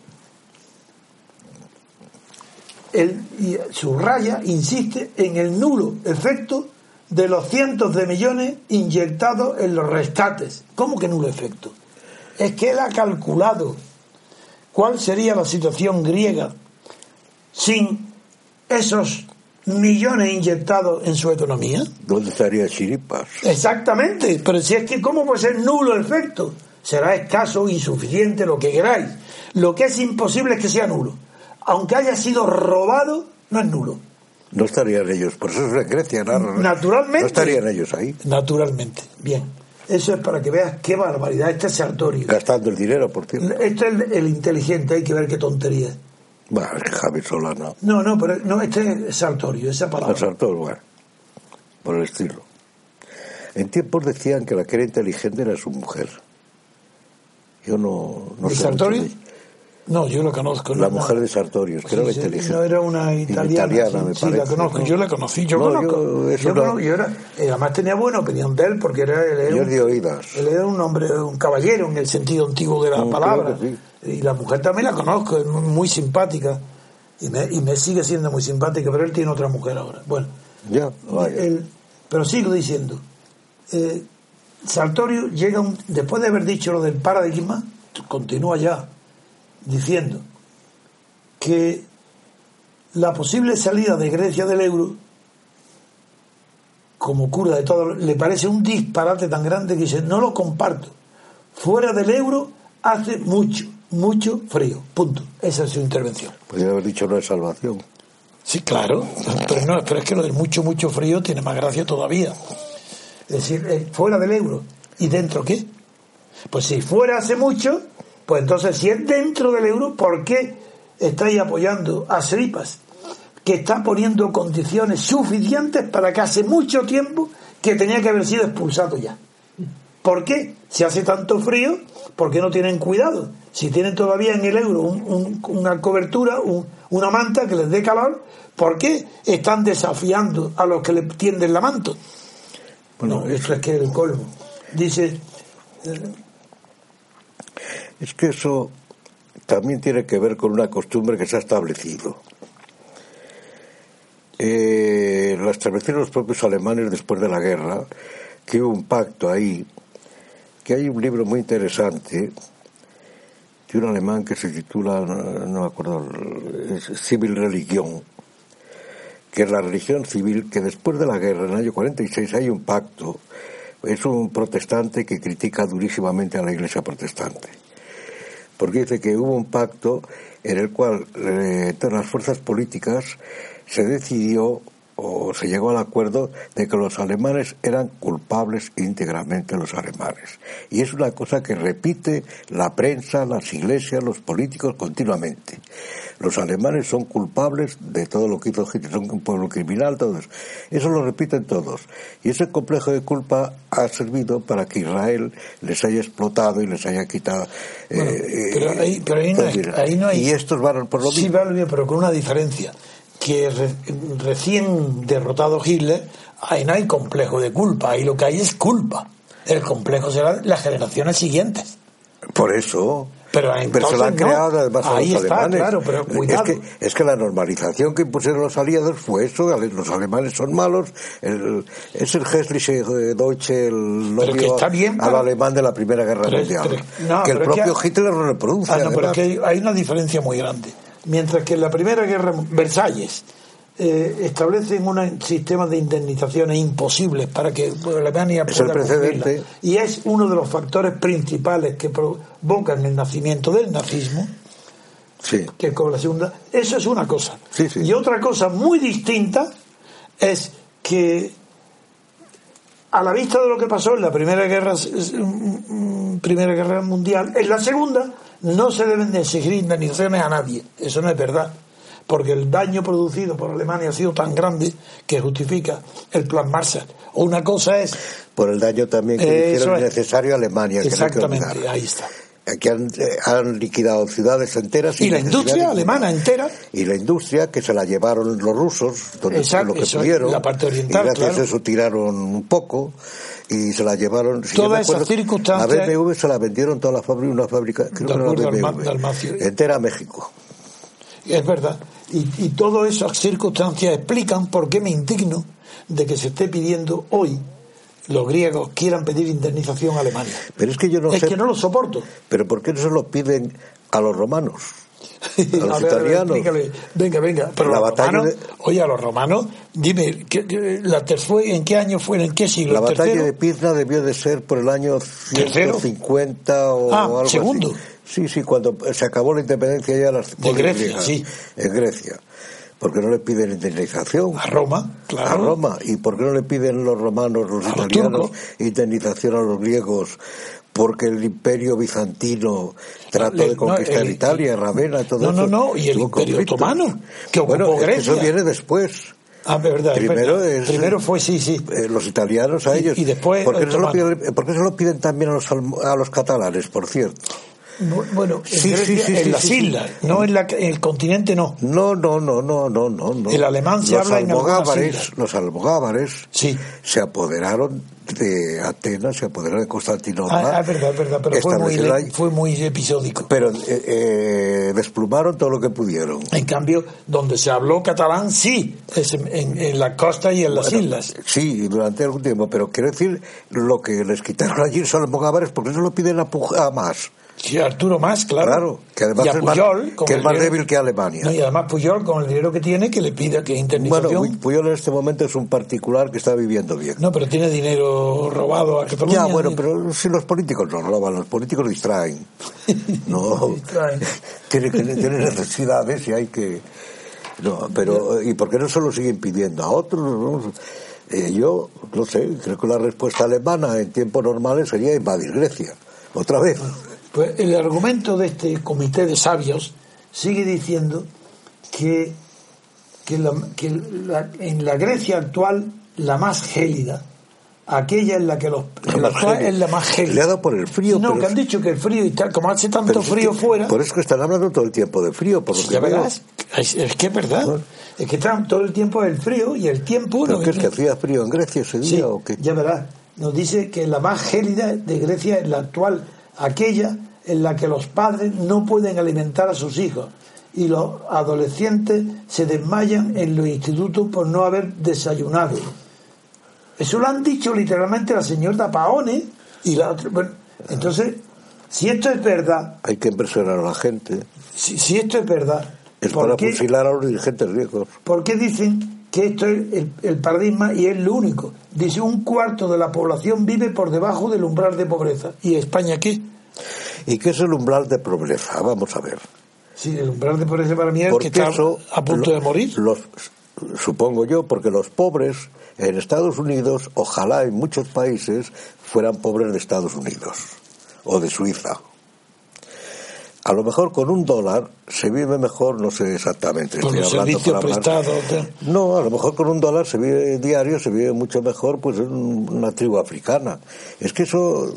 él subraya, insiste en el nulo efecto de los cientos de millones inyectados en los rescates. ¿Cómo que nulo efecto? Es que él ha calculado cuál sería la situación griega sin esos millones inyectados en su economía. ¿Dónde estaría Chiripas? Exactamente, pero si es que ¿cómo puede ser nulo efecto? Será escaso, insuficiente, lo que queráis. Lo que es imposible es que sea nulo. Aunque haya sido robado, no es nulo. No estarían ellos, por eso es en Grecia, naturalmente. No estarían ellos ahí. Naturalmente, bien. Eso es para que veas qué barbaridad. Este es Sartorio. Gastando el dinero, por cierto. Este es el inteligente, hay que ver qué tontería. Bueno, es que Javier Solana. No, pero no, este es Sartorio, esa palabra. Sartorio, bueno, por el estilo. En tiempos decían que la que era inteligente era su mujer. Yo no ¿De sé. Sartorio? No, yo lo conozco. La mujer de Sartorio, que era la inteligente. No, era una italiana, me sí, parece. la conozco, ¿no? Yo la conocí, yo además tenía buena opinión de él, porque yo de oídas. Él era un hombre, un caballero en el sentido antiguo de la palabra. Sí. Y la mujer también la conozco, es muy simpática, y me sigue siendo muy simpática, pero él tiene otra mujer ahora. Bueno, ya, pero sigo diciendo, Sartorio llega después de haber dicho lo del paradigma, continúa ya diciendo que la posible salida de Grecia del euro como cura de todo le parece un disparate tan grande que dice: no lo comparto, fuera del euro hace mucho frío, punto. Esa es su intervención. Podría haber dicho no es salvación. Sí, claro, pero es que lo del mucho frío tiene más gracia todavía. Es decir, fuera del euro. ¿Y dentro qué? Pues si fuera hace mucho, pues entonces si es dentro del euro, ¿por qué estáis apoyando a Tsipras, que está poniendo condiciones suficientes para que hace mucho tiempo que tenía que haber sido expulsado ya? ¿Por qué? Si hace tanto frío, ¿por qué no tienen cuidado? Si tienen todavía en el euro una cobertura, una manta que les dé calor, ¿por qué están desafiando a los que le tienden la manta? Bueno, esto es que es el colmo. Dice... Es que eso también tiene que ver con una costumbre que se ha establecido. La establecieron los propios alemanes después de la guerra, que hubo un pacto ahí, que hay un libro muy interesante de un alemán que se titula, no me acuerdo, Civil Religion, que es la religión civil, que después de la guerra, en el año 46, hay un pacto. Es un protestante que critica durísimamente a la Iglesia protestante. porque dice que hubo un pacto en el cual todas las fuerzas políticas se decidió o se llegó al acuerdo de que los alemanes eran culpables íntegramente, los alemanes. Y es una cosa que repite la prensa, las iglesias, los políticos continuamente. Los alemanes son culpables de todo lo que hizo Hitler, son un pueblo criminal, todo eso. Eso lo repiten todos. Y ese complejo de culpa ha servido para que Israel les haya explotado y les haya quitado... Bueno, pero ahí no hay... Y estos van por lo mismo. Sí, vale, pero con una diferencia. Que recién derrotado Hitler, ahí no hay complejo de culpa, ahí lo que hay es culpa. El complejo será las generaciones siguientes. Por eso... Pero se lo han creado además a ahí los está, alemanes. Claro, pero cuidado. Es que la normalización que impusieron los aliados fue eso. Los alemanes son malos. Es el Hässliche Deutsche, el odio al alemán de la Primera Guerra Mundial. Que el propio Hitler lo reproduce. Pero es que hay una diferencia muy grande. Mientras que en la Primera Guerra, Versalles establecen un sistema de indemnizaciones imposibles para que Alemania pueda cumplirla, y es uno de los factores principales que provocan el nacimiento del nazismo. Sí. Que con la segunda, eso es una cosa. Sí. Y otra cosa muy distinta es que, a la vista de lo que pasó en la Primera Guerra Mundial, en la Segunda no se deben de exigir indemnizaciones a nadie. Eso no es verdad, porque el daño producido por Alemania ha sido tan grande que justifica el plan Marshall. Una cosa es... Por el daño también que hicieron innecesario a Alemania. Exactamente, ahí está. Que han liquidado ciudades enteras. Y la industria alemana entera. Y la industria que se la llevaron los rusos, donde lo que pudieron. La parte oriental, y gracias a eso tiraron un poco. Y se la llevaron. Todas esas circunstancias. La BMW se la vendieron toda la fábrica, una fábrica, creo que era la BMW, entera a México. Es verdad. Y todas esas circunstancias explican por qué me indigno de que se esté pidiendo hoy los griegos quieran pedir indemnización a Alemania. Pero es que yo no sé. Es que no lo soporto. Pero ¿por qué no se lo piden a los romanos? A los italianos. Venga. Pero los romanos, oye, a los romanos, dime, ¿en qué año fue? ¿En qué siglo? La batalla de Pizna debió de ser por el año 150 o algo segundo. Así. Sí, cuando se acabó la independencia ya de Grecia, griegas, sí. En Grecia. ¿Por qué no le piden indemnización? A Roma, claro. A Roma. ¿Y por qué no le piden los romanos, los italianos, indemnización a los griegos? Porque el imperio bizantino trató de conquistar Italia, Ravenna, todo eso. No, y el imperio otomano, que ocupó Grecia. Eso viene después. Verdad. Primero fue, sí. Los italianos a ellos. Y después. ¿Por qué se lo piden también a los catalanes, por cierto? Bueno, en las islas, no en el continente, no. No. El alemán se habla en algunas islas. Los almogávares se apoderaron de Atenas, se apoderaron de Constantinopla. Es verdad, pero fue muy episódico. Pero desplumaron todo lo que pudieron. En cambio, donde se habló catalán, sí, es en la costa y en las islas. Sí, durante algún tiempo, pero quiero decir, lo que les quitaron allí son almogávares, porque no lo piden a más. Sí, Arturo Mas, claro. Que además es más débil que Alemania. No, y además Pujol, con el dinero que tiene, que le pida que indemnización. Bueno, Pujol en este momento es un particular que está viviendo bien. No, pero tiene dinero robado a Cataluña. Ya, bueno, pero si los políticos no roban, los políticos distraen. No, tienen necesidades y hay que... No, pero ¿y por qué no se lo siguen pidiendo a otros? ¿No? Yo, no sé, creo que la respuesta alemana en tiempos normales sería invadir Grecia. Otra vez. Pues el argumento de este comité de sabios sigue diciendo que en la Grecia actual, la más gélida, aquella en la que es la más gélida. Helada por el frío. No, que han dicho que el frío y tal, como hace tanto frío fuera. Por eso que están hablando todo el tiempo de frío, por lo que verás. Es que es verdad. Bueno. Es que están todo el tiempo el frío y el tiempo. ¿Pero qué es que hacía frío en Grecia ese día o qué? Ya verás. Nos dice que la más gélida de Grecia es la actual, aquella en la que los padres no pueden alimentar a sus hijos y los adolescentes se desmayan en los institutos por no haber desayunado. Eso lo han dicho literalmente la señora Paone y la otra. Bueno, entonces, si esto es verdad, hay que impresionar a la gente. Si esto es verdad, es para fusilar a los dirigentes griegos. ¿Por qué dicen que esto es el paradigma y es lo único? Dice, 1/4 de la población vive por debajo del umbral de pobreza. ¿Y España qué? ¿Y qué es el umbral de pobreza? Vamos a ver. Sí, el umbral de pobreza para mí es que está a punto de morir. Supongo yo, porque los pobres en Estados Unidos, ojalá en muchos países, fueran pobres de Estados Unidos o de Suiza. A lo mejor con $1 se vive mejor, no sé exactamente. Con los servicios prestados. No, a lo mejor con $1 se vive diario, se vive mucho mejor pues en una tribu africana. Es que eso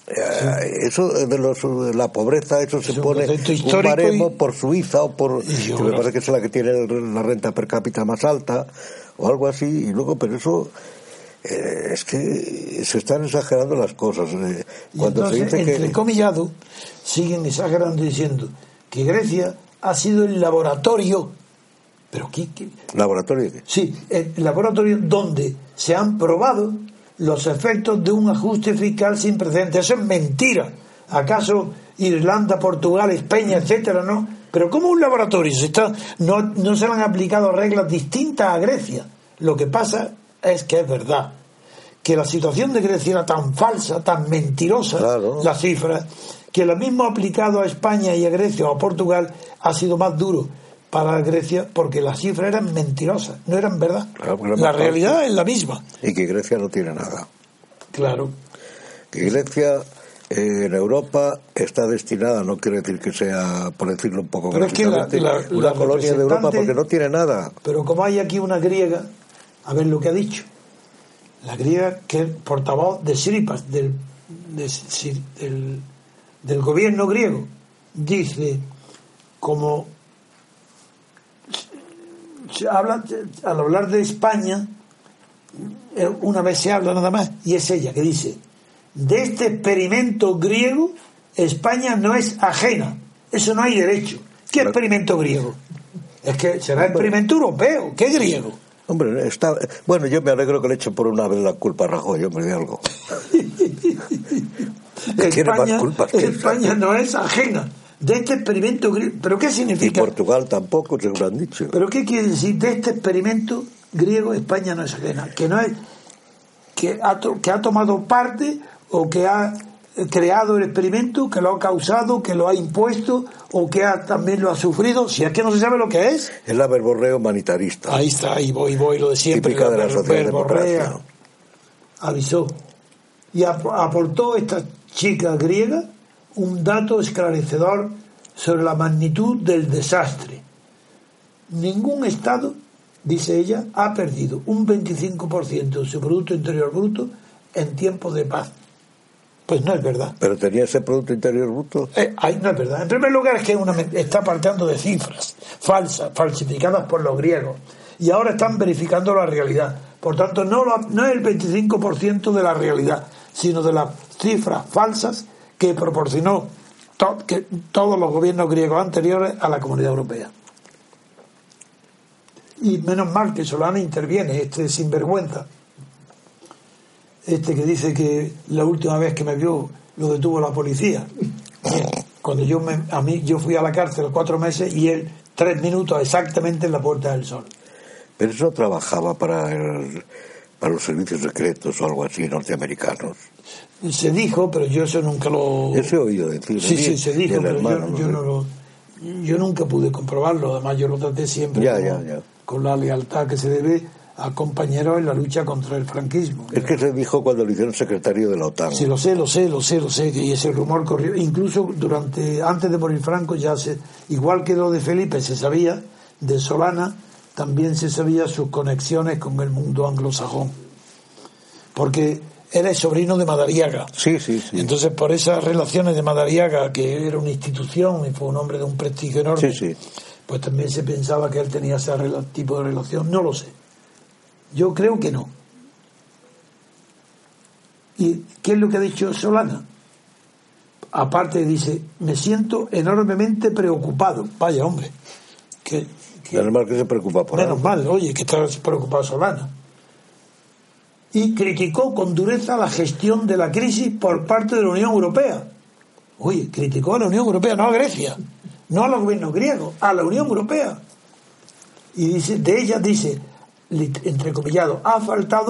de la pobreza, eso se pone un baremo por Suiza o por, que me parece que es la que tiene la renta per cápita más alta o algo así, y luego, pero eso es que se están exagerando las cosas. Cuando entonces, se dice que entrecomillado, siguen exagerando diciendo que Grecia ha sido el laboratorio. ¿Pero qué? ¿Laboratorio? Sí, el laboratorio donde se han probado los efectos de un ajuste fiscal sin precedentes. Eso es mentira. ¿Acaso Irlanda, Portugal, España, etcétera, no? Pero ¿cómo un laboratorio? No se le han aplicado reglas distintas a Grecia. Lo que pasa es que es verdad que la situación de Grecia era tan falsa, tan mentirosa, claro, las cifras, que lo mismo aplicado a España y a Grecia o a Portugal ha sido más duro para Grecia porque las cifras eran mentirosas, no eran verdad. Claro, la realidad es la misma. Y que Grecia no tiene nada. Claro. Que Grecia en Europa está destinada, no quiere decir que sea, por decirlo un poco, pero es que una colonia de Europa, porque no tiene nada. Pero como hay aquí una griega, a ver lo que ha dicho. La griega, que es portavoz de Siripas, del gobierno griego, dice, como se habla, al hablar de España, una vez se habla nada más, y es ella que dice: de este experimento griego, España no es ajena, eso no hay derecho. ¿Qué experimento griego? Es que será experimento europeo, ¿qué griego? Hombre, bueno, yo me alegro que le echen por una vez la culpa a Rajoy, hombre, de algo. España no es ajena de este experimento griego. ¿Pero qué significa? Y Portugal tampoco, se lo han dicho. ¿Pero qué quiere decir? De este experimento griego, España no es ajena. Que no es que ha tomado parte o que ha creado el experimento, que lo ha causado, que lo ha impuesto o que también lo ha sufrido. Si es que no se sabe lo que es. Es la verborrea humanitarista. Ahí está, ahí voy, lo de siempre. Típica de la socialdemocracia. Avisó. Y aportó esta chica griega un dato esclarecedor sobre la magnitud del desastre. Ningún Estado, dice ella, ha perdido un 25% de su Producto Interior Bruto en tiempos de paz. Pues no es verdad. ¿Pero tenía ese Producto Interior Bruto? No es verdad. En primer lugar es que está partiendo de cifras falsas, falsificadas por los griegos. Y ahora están verificando la realidad. Por tanto, no es el 25% de la realidad, sino de las cifras falsas que proporcionó todos los gobiernos griegos anteriores a la Comunidad Europea. Y menos mal que Solana interviene, este sinvergüenza, que dice que la última vez que me vio lo detuvo la policía. Cuando yo fui a la cárcel 4 meses y él 3 minutos exactamente en la Puerta del Sol. Pero eso trabajaba para los servicios secretos o algo así norteamericanos. Se dijo, pero yo eso nunca lo... Eso he oído decir. Sí, se dijo, pero yo nunca pude comprobarlo. Además yo lo traté siempre con la lealtad que se debe a compañeros en la lucha contra el franquismo. Es que se dijo cuando lo hicieron secretario de la OTAN. Sí, lo sé, y ese rumor corrió. Incluso antes de morir Franco, igual que lo de Felipe se sabía, de Solana también se sabía sus conexiones con el mundo anglosajón. Porque él es sobrino de Madariaga. Sí. Entonces, por esas relaciones de Madariaga, que era una institución y fue un hombre de un prestigio enorme, pues también se pensaba que él tenía ese tipo de relación. No lo sé. Yo creo que no. ¿Y qué es lo que ha dicho Solana? Aparte dice, me siento enormemente preocupado. Vaya, hombre. Menos mal que se preocupa por menos mal, oye, que está preocupado Solana. Y criticó con dureza la gestión de la crisis por parte de la Unión Europea. Oye, criticó a la Unión Europea, no a Grecia, no a los gobiernos griegos, a la Unión Europea. Y dice, de ella dice, entrecomillado, ha faltado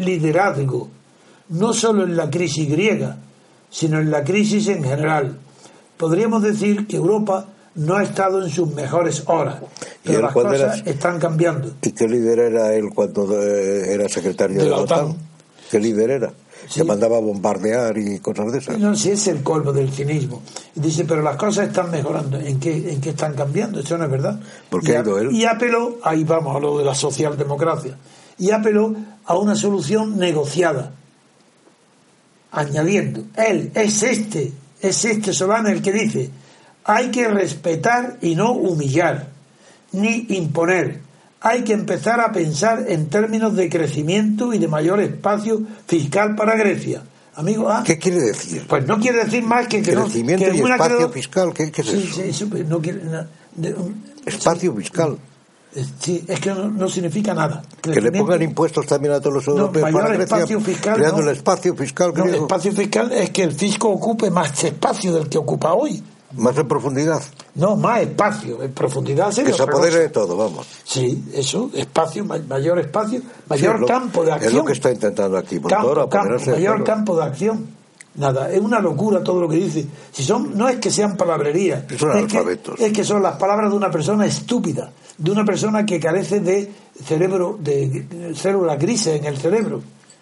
liderazgo, no solo en la crisis griega, sino en la crisis en general. podríamos decir que Europa no ha estado en sus mejores horas, pero las cosas están cambiando. ¿Y qué líder era él cuando era secretario de la OTAN? ¿Qué líder era? Sí. Que mandaba a bombardear y cosas de esas. No, sí, es el colmo del cinismo. Y dice, pero las cosas están mejorando. ¿En qué están cambiando? Eso no es verdad. ¿Por qué ha ido él? Y apeló, ahí vamos a lo de la socialdemocracia, y apeló a una solución negociada, añadiendo, él es este Solana el que dice, hay que respetar y no humillar, ni imponer. Hay que empezar a pensar en términos de crecimiento y de mayor espacio fiscal para Grecia. Amigo, ¿qué quiere decir? Pues no quiere decir más que crecimiento y espacio fiscal. ¿Qué es eso? Sí, no quiere, espacio fiscal. Sí, es que no significa nada. Que le pongan impuestos también a todos los europeos para Grecia, espacio fiscal, creando el espacio fiscal griego. El espacio fiscal es que el fisco ocupe más espacio del que ocupa hoy. Más en profundidad. No, más espacio. En profundidad que se apodere de todo, vamos. Sí, eso, espacio, mayor espacio, mayor campo de acción. Es lo que está intentando aquí Montoro, mayor campo de acción. Nada, es una locura todo lo que dice. No es que sean palabrerías, son analfabetos. Es que son las palabras de una persona estúpida, de una persona que carece de cerebro, de células grises en el cerebro.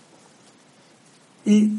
Y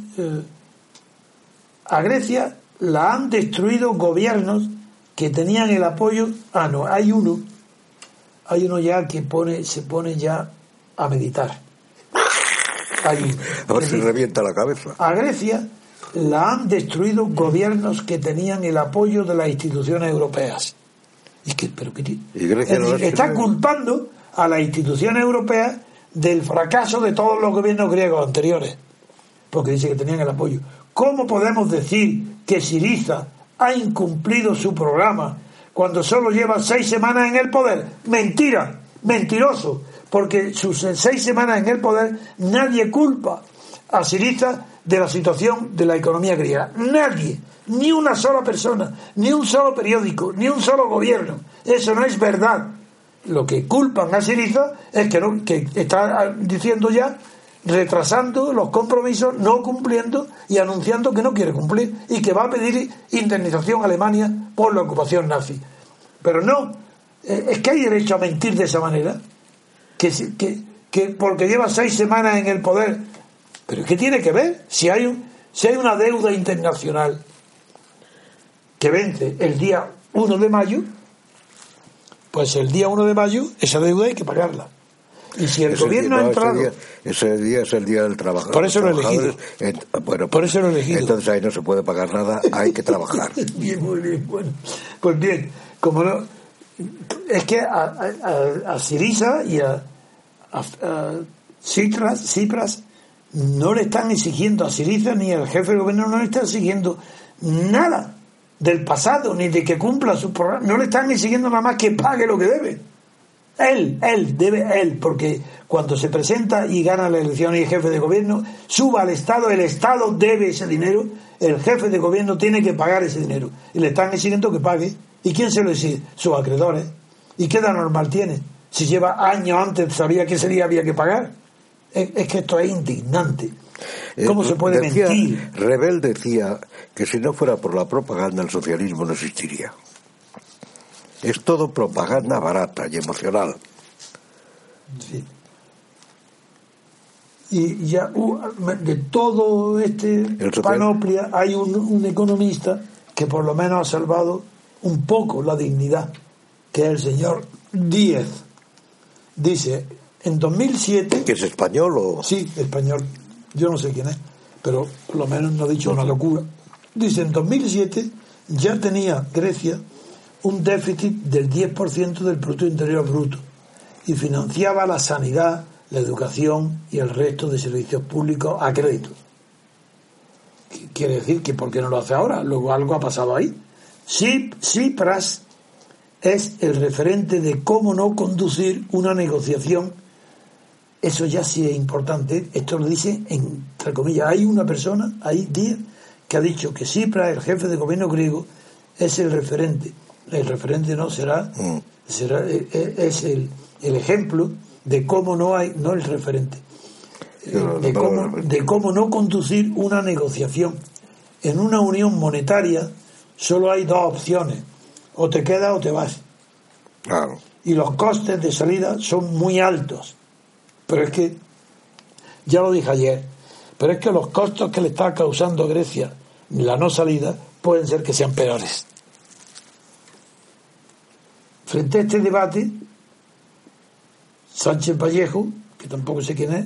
a Grecia la han destruido gobiernos que tenían el apoyo. Hay uno ya que se pone ya a meditar. A ver si revienta la cabeza. A Grecia la han destruido gobiernos que tenían el apoyo de las instituciones europeas. ¿Y Grecia está culpando a las instituciones europeas del fracaso de todos los gobiernos griegos anteriores, porque dice que tenían el apoyo. ¿Cómo podemos decir que Syriza ha incumplido su programa cuando solo lleva 6 semanas en el poder? Mentira, mentiroso, porque sus 6 semanas en el poder nadie culpa a Syriza de la situación de la economía griega. Nadie, ni una sola persona, ni un solo periódico, ni un solo gobierno. Eso no es verdad. Lo que culpan a Syriza es que está diciendo ya, retrasando los compromisos, no cumpliendo y anunciando que no quiere cumplir y que va a pedir indemnización a Alemania por la ocupación nazi. Pero no, es que hay derecho a mentir de esa manera, que porque lleva 6 semanas en el poder. Pero ¿qué tiene que ver? Si hay una deuda internacional que vence el día 1 de mayo, pues el día 1 de mayo esa deuda hay que pagarla. Y si el gobierno ha entrado... Ese día es el día del trabajador. Por eso lo he elegido. Por eso lo he elegido. Entonces ahí no se puede pagar nada, hay que trabajar. Bien, muy bien. Bueno, pues bien, como no... Es que a Syriza y a Tsipras no le están exigiendo, a Syriza ni al jefe de gobierno no le están exigiendo nada del pasado, ni de que cumpla su programa. No le están exigiendo nada más que pague lo que debe. Debe, porque cuando se presenta y gana la elección y el jefe de gobierno suba al Estado, el Estado debe ese dinero, el jefe de gobierno tiene que pagar ese dinero y le están exigiendo que pague. ¿Y quién se lo exige? Sus acreedores. ¿Y qué edad normal tiene? Si lleva años antes sabía que ese día había que pagar. Es que esto es indignante. ¿Cómo se puede mentir? Rebel decía que si no fuera por la propaganda el socialismo no existiría. Es todo propaganda barata y emocional. Sí. Y ya de todo panoplia hay un economista que por lo menos ha salvado un poco la dignidad, que es el señor Díez. Dice, en 2007... ¿Que es español o...? Sí, español. Yo no sé quién es, pero por lo menos no ha dicho una locura. Dice, en 2007 ya tenía Grecia un déficit del 10% del Producto Interior Bruto y financiaba la sanidad, la educación y el resto de servicios públicos a crédito. Quiere decir que ¿por qué no lo hace ahora? Luego algo ha pasado ahí. Tsipras es el referente de cómo no conducir una negociación. Eso ya sí es importante. Esto lo dice entre comillas. Hay una persona, hay 10, que ha dicho que Tsipras, el jefe de gobierno griego, es el referente. El referente no será es el ejemplo de cómo no el referente, de cómo no conducir una negociación en una unión monetaria solo hay dos opciones: o te quedas o te vas. Claro. Y los costes de salida son muy altos. Pero es que, ya lo dije ayer, pero es que los costos que le está causando Grecia la no salida pueden ser que sean peores. Frente a este debate, Sánchez Vallejo, que tampoco sé quién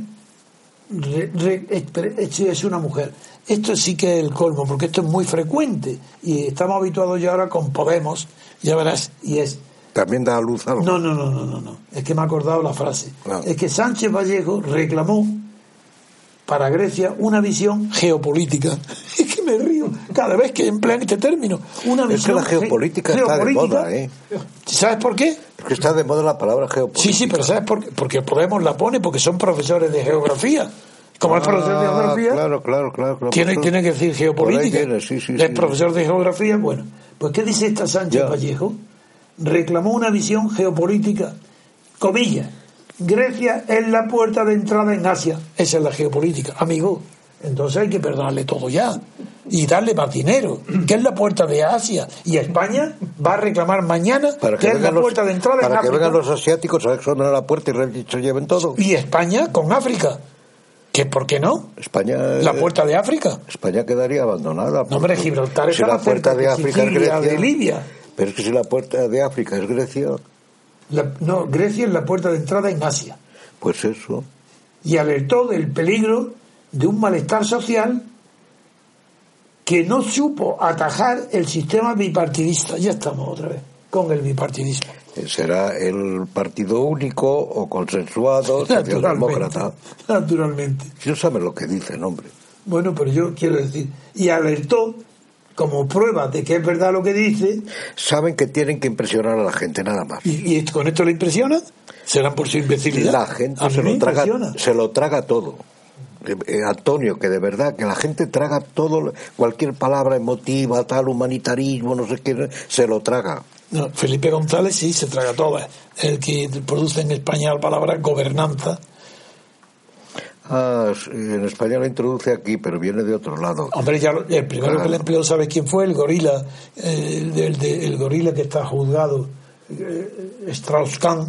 es una mujer. Esto sí que es el colmo, porque esto es muy frecuente y estamos habituados ya ahora con Podemos, ya verás, y es... ¿También da a luz algo? No. Es que me ha acordado la frase. Claro. Es que Sánchez Vallejo reclamó para Grecia una visión geopolítica. Es que me río cada vez que emplean este término. Una visión es que la geopolítica está de moda, ¿eh? ¿Sabes por qué? Es que está de moda la palabra geopolítica. Sí, pero ¿sabes por qué? Porque Podemos la pone porque son profesores de geografía. Como es profesor de geografía, claro. Tiene que decir geopolítica. Sí, es profesor de geografía. Bueno, pues ¿qué dice esta Sánchez Vallejo? Reclamó una visión geopolítica, comillas: Grecia es la puerta de entrada en Asia. Esa es la geopolítica, amigo. Entonces hay que perdonarle todo ya y darle más dinero, que es la puerta de Asia. Y España va a reclamar mañana que es la puerta de entrada en África. Para que vengan los asiáticos a exonerar la puerta y se lleven todo. Y España con África. ¿Qué, por qué no? España, la puerta de África. España quedaría abandonada. No, hombre, Gibraltar si está la puerta de África es Grecia, de Libia. Pero es que si la puerta de África es Grecia... Grecia es la puerta de entrada en Asia. Pues eso. Y alertó del peligro de un malestar social que no supo atajar el sistema bipartidista. Ya estamos otra vez con el bipartidismo. Será el partido único o consensuado socialdemócrata. Naturalmente. Si no saben lo que dicen, hombre. Bueno, pero yo quiero decir, y alertó como prueba de que es verdad lo que dice. Saben que tienen que impresionar a la gente, nada más. ¿Y con esto le impresiona? ¿Serán por su imbecilidad? La gente se lo traga todo. Antonio, que de verdad que la gente traga todo, cualquier palabra emotiva, tal, humanitarismo, no sé qué, se lo traga. No, Felipe González sí se traga todas. El que produce en España la palabra gobernanza. En España la introduce aquí, pero viene de otro lado. Hombre, ya el primero que le empleó, ¿sabe quién fue? El gorila, el gorila que está juzgado, Strauss-Kahn,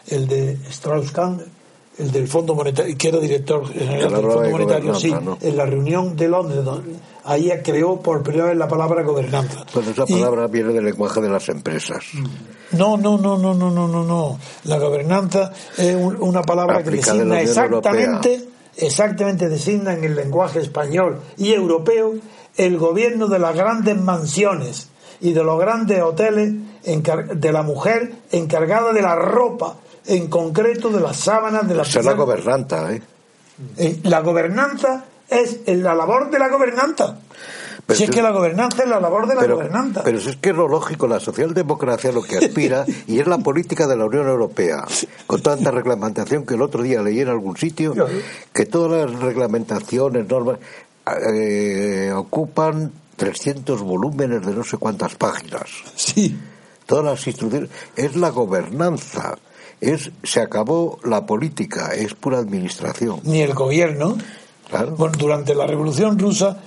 el del Fondo Monetario, que era director general del Fondo Monetario, sí, ¿no? En la reunión de Londres, ahí creó por primera vez la palabra gobernanza. Pues esa palabra viene del lenguaje de las empresas. No. La gobernanza es una palabra que designa exactamente designa en el lenguaje español y europeo el gobierno de las grandes mansiones y de los grandes hoteles, de la mujer encargada de la ropa, en concreto de las sábanas, de las... Esa es la gobernanza, La gobernanza es la labor de la gobernanza. Pero si es que la gobernanza es la labor de la gobernanza. Pero si es que es lo lógico, la socialdemocracia lo que aspira y es la política de la Unión Europea, con tanta reglamentación que el otro día leí en algún sitio que todas las reglamentaciones, normas ocupan 300 volúmenes de no sé cuántas páginas. Sí. Todas las instrucciones, es la gobernanza. Se acabó la política, es pura administración. Ni el gobierno. Claro. Bueno, durante la Revolución Rusa,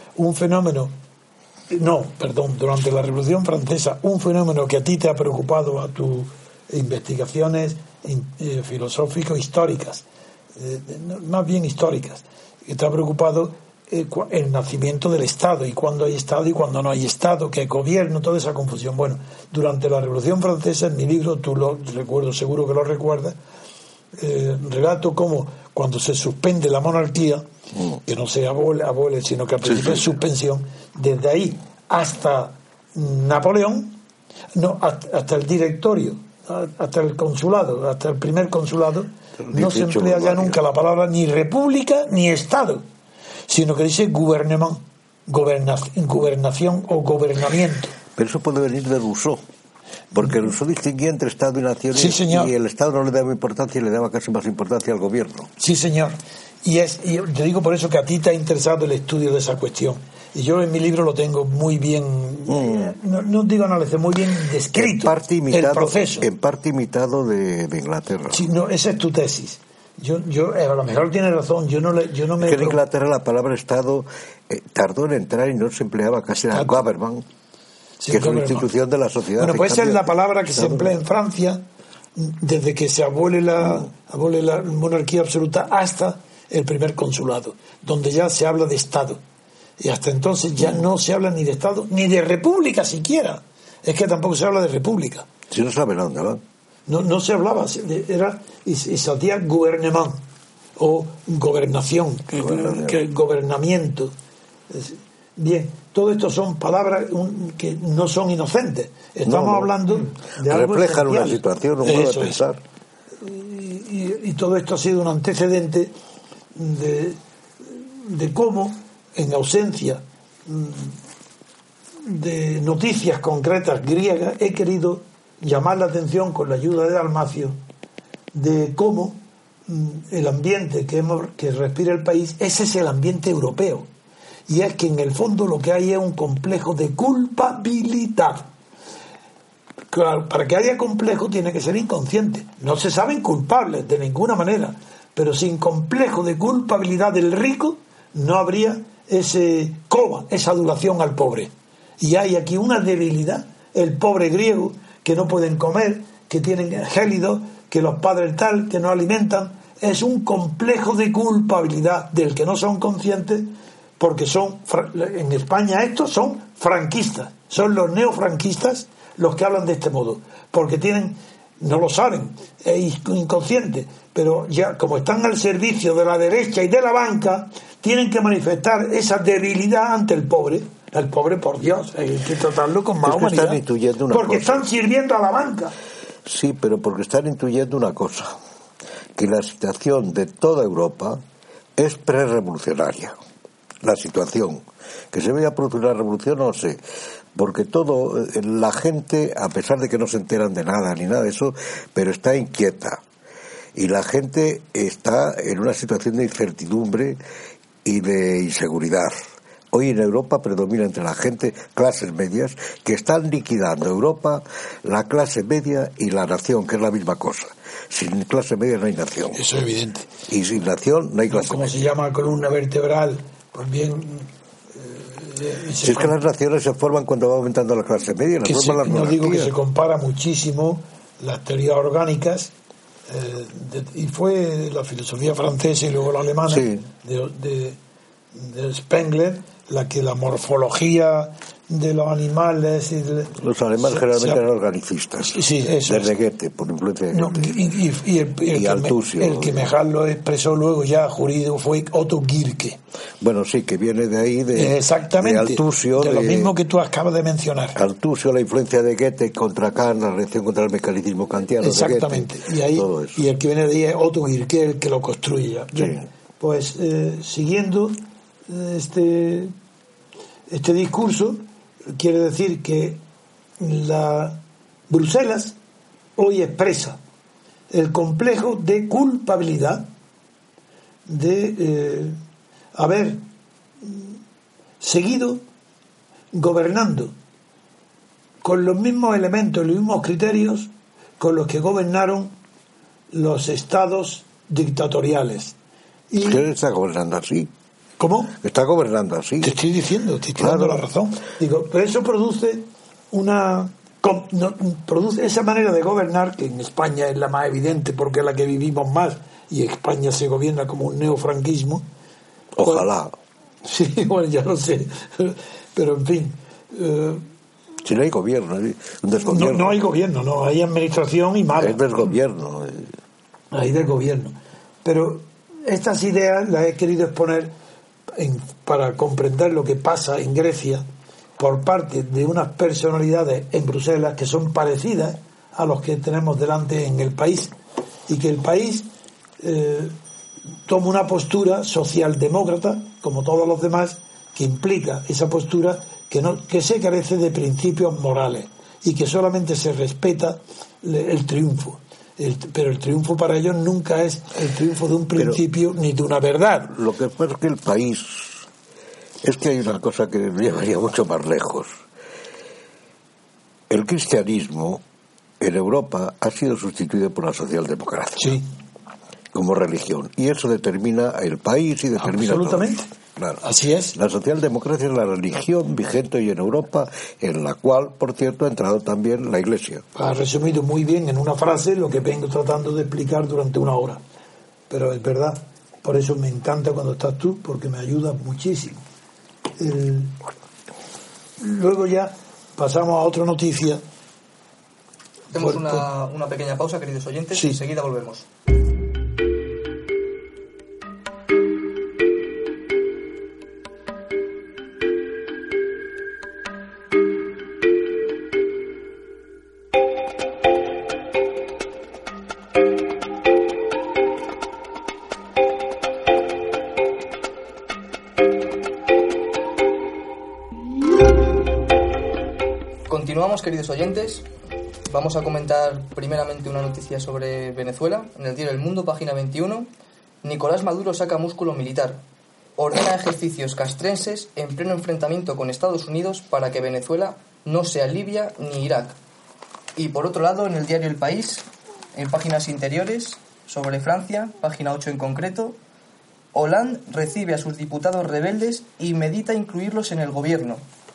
durante la Revolución Francesa, un fenómeno que a ti te ha preocupado, a tus investigaciones filosófico-históricas, más bien históricas, que te ha preocupado el nacimiento del Estado, y cuándo hay Estado y cuándo no hay Estado, que gobierno, toda esa confusión. Bueno, durante la Revolución Francesa, en mi libro, tú lo recuerdo, seguro que lo recuerdas, relato cómo cuando se suspende la monarquía, que no se abole, sino que al principio es suspensión, desde ahí hasta Napoleón, hasta el directorio, hasta el consulado, hasta el primer consulado, no se emplea ya nunca la palabra ni república ni Estado, sino que dice gouvernement, gobernación o gobernamiento. Pero eso puede venir de Rousseau, porque Rousseau distinguía entre Estado y naciones, sí, señor. Y el Estado no le daba importancia y le daba casi más importancia al gobierno. Sí, señor. Y te digo por eso que a ti te ha interesado el estudio de esa cuestión. Y yo en mi libro lo tengo muy bien, no digo analizado, muy bien descrito, el proceso. En parte imitado de Inglaterra. Sí, no, esa es tu tesis. Yo a lo mejor tienes razón, yo no me... Que en Inglaterra la palabra Estado tardó en entrar y no se empleaba casi, era government. que es una institución de la sociedad. Bueno, pues esa es la palabra que se emplea en Francia desde que se abole la monarquía absoluta hasta el primer consulado, donde ya se habla de Estado. Y hasta entonces ya no se habla ni de Estado, ni de república siquiera. Es que tampoco se habla de república. Si no sabe dónde va. No se hablaba, y se hacía gouvernement o gobernación, que gobernamiento. Bien, todo esto son palabras que no son inocentes. Estamos hablando de algo reflejan esencial. una situación, un modo de pensar. Y todo esto ha sido un antecedente de cómo, en ausencia de noticias concretas griegas, he querido llamar la atención con la ayuda de Dalmacio de cómo el ambiente que respira el país, ese es el ambiente europeo. Y es que en el fondo lo que hay es un complejo de culpabilidad. Claro, para que haya complejo tiene que ser inconsciente. No se saben culpables de ninguna manera, pero sin complejo de culpabilidad del rico no habría ese coba, esa adulación al pobre. Y hay aquí una debilidad. El pobre griego, que no pueden comer, que tienen gélidos, que los padres tal, que no alimentan, es un complejo de culpabilidad del que no son conscientes, porque en España estos son franquistas, son los neofranquistas los que hablan de este modo, porque no lo saben, es inconsciente, pero ya como están al servicio de la derecha y de la banca, tienen que manifestar esa debilidad ante el pobre. El pobre, por Dios, hay que tratarlo con más humanidad, porque están sirviendo a la banca. Sí, pero porque están intuyendo una cosa, que la situación de toda Europa es prerrevolucionaria. La situación que se vaya a producir una revolución, no sé, porque la gente, a pesar de que no se enteran de nada ni nada de eso, pero está inquieta, y la gente está en una situación de incertidumbre y de inseguridad. Hoy en Europa predomina entre la gente clases medias que están liquidando Europa, la clase media y la nación, que es la misma cosa. Sin clase media no hay nación. Eso es evidente. Y sin nación no hay clase media. Como se llama columna vertebral, pues bien. Si es que las naciones se forman cuando va aumentando la clase media, no digo que se compara muchísimo las teorías orgánicas, y fue la filosofía francesa y luego la alemana, sí, de Spengler, la que la morfología de los animales los alemanes generalmente eran organicistas, sí, eso desde Goethe, por influencia de Goethe, y Althusser, el que mejor lo expresó luego ya jurídico fue Otto Gierke. Bueno, sí, que viene de ahí exactamente, de Althusser, de lo mismo que tú acabas de mencionar. Althusser, la influencia de Goethe contra Kant, la reacción contra el mecanicismo kantiano. Exactamente, de Goethe, y el que viene de ahí es Otto Gierke, el que lo construye. Sí. Pues siguiendo este discurso, quiere decir que Bruselas hoy expresa el complejo de culpabilidad de haber seguido gobernando con los mismos elementos y los mismos criterios con los que gobernaron los estados dictatoriales. ¿Quién está gobernando así? ¿Cómo? Está gobernando así. Te estoy diciendo, te estoy dando la razón. Digo, pero eso produce produce esa manera de gobernar, que en España es la más evidente porque es la que vivimos más, y España se gobierna como un neofranquismo. Ojalá. Pues, sí, bueno, ya lo sé. Pero en fin. Si no hay gobierno, un desgobierno. No hay gobierno, no hay administración y mala. Es desgobierno. Hay desgobierno. Pero estas ideas las he querido exponer para comprender lo que pasa en Grecia por parte de unas personalidades en Bruselas que son parecidas a los que tenemos delante en el país, y que el país toma una postura socialdemócrata como todos los demás, que implica esa postura que se carece de principios morales y que solamente se respeta el triunfo. Pero el triunfo para ellos nunca es el triunfo de un principio ni de una verdad. Lo que pasa es que el país, es que hay una cosa que me llevaría mucho más lejos. El cristianismo en Europa ha sido sustituido por la socialdemocracia, sí, como religión, y eso determina el país y determina absolutamente todo. Claro. Así es. La socialdemocracia es la religión vigente hoy en Europa, en la cual, por cierto, ha entrado también la Iglesia. Ha resumido muy bien en una frase lo que vengo tratando de explicar durante una hora. Pero es verdad. Por eso me encanta cuando estás tú, porque me ayuda muchísimo. Luego ya pasamos a otra noticia. Hacemos una pequeña pausa, queridos oyentes, Sí. y enseguida volvemos. Continuamos, queridos oyentes. Vamos a comentar primeramente una noticia sobre Venezuela. En el diario El Mundo, página 21, Nicolás Maduro saca músculo militar. Ordena ejercicios castrenses en pleno enfrentamiento con Estados Unidos para que Venezuela no sea Libia ni Irak. Y por otro lado, en el diario El País, en páginas interiores, sobre Francia, página 8 en concreto, Hollande recibe a sus diputados rebeldes y medita incluirlos en el gobierno.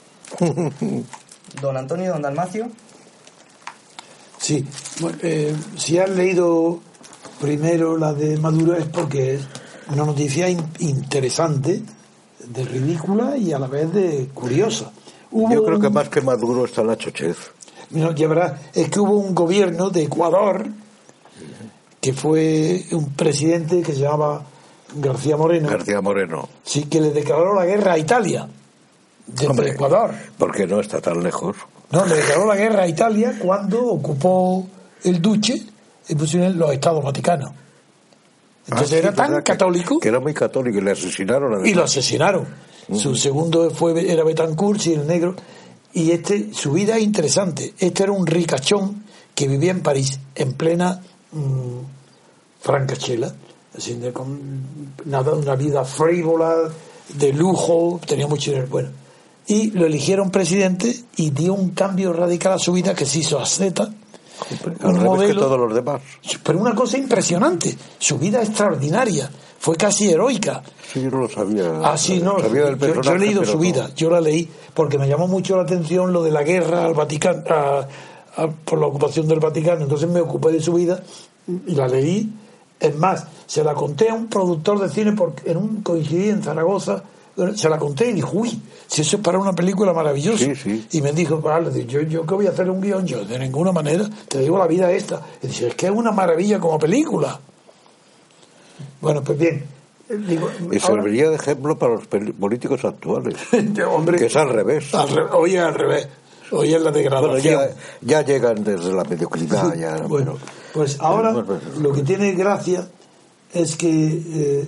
Don Antonio, don Dalmacio. Sí, bueno, si has leído primero la de Maduro es porque es una noticia interesante, de ridícula y a la vez de curiosa. Yo creo que más que Maduro está la chochez. No, ya verás, es que hubo un gobierno de Ecuador que fue un presidente que se llamaba García Moreno. Sí, que le declaró la guerra a Italia desde Ecuador. Porque no está tan lejos. No, le declaró la guerra a Italia cuando ocupó el Duce y pusieron los Estados Vaticanos. Entonces sí, era tan católico. Que era muy católico y le asesinaron. Además. Y lo asesinaron. Su segundo era Betancourt, y el negro. Y su vida es interesante. Este era un ricachón que vivía en París, en plena Francachela. Así una vida frívola, de lujo, tenía mucho dinero. Bueno. Y lo eligieron presidente y dio un cambio radical a su vida que se hizo asceta. Al revés que todos los demás. Pero una cosa impresionante, su vida extraordinaria, fue casi heroica. Sí, yo no lo sabía. Ah, sí, no, sabía del personaje, yo he leído su vida, no. yo la leí porque me llamó mucho la atención lo de la guerra al Vaticano, por la ocupación del Vaticano. Entonces me ocupé de su vida y la leí. Es más, se la conté a un productor de cine porque coincidí en Zaragoza. Se la conté y dijo, uy, si eso es para una película maravillosa. Sí. Y me dijo, vale, yo que voy a hacer un guión, yo de ninguna manera, te digo la vida esta. Y dice, es que es una maravilla como película. Bueno, pues bien. Y serviría de ejemplo para los políticos actuales. Hombre, que es al revés. Hoy es al revés. Hoy es la degradación. Bueno, ya llegan desde la mediocridad. Ya, bueno, pues ahora lo que tiene gracia es que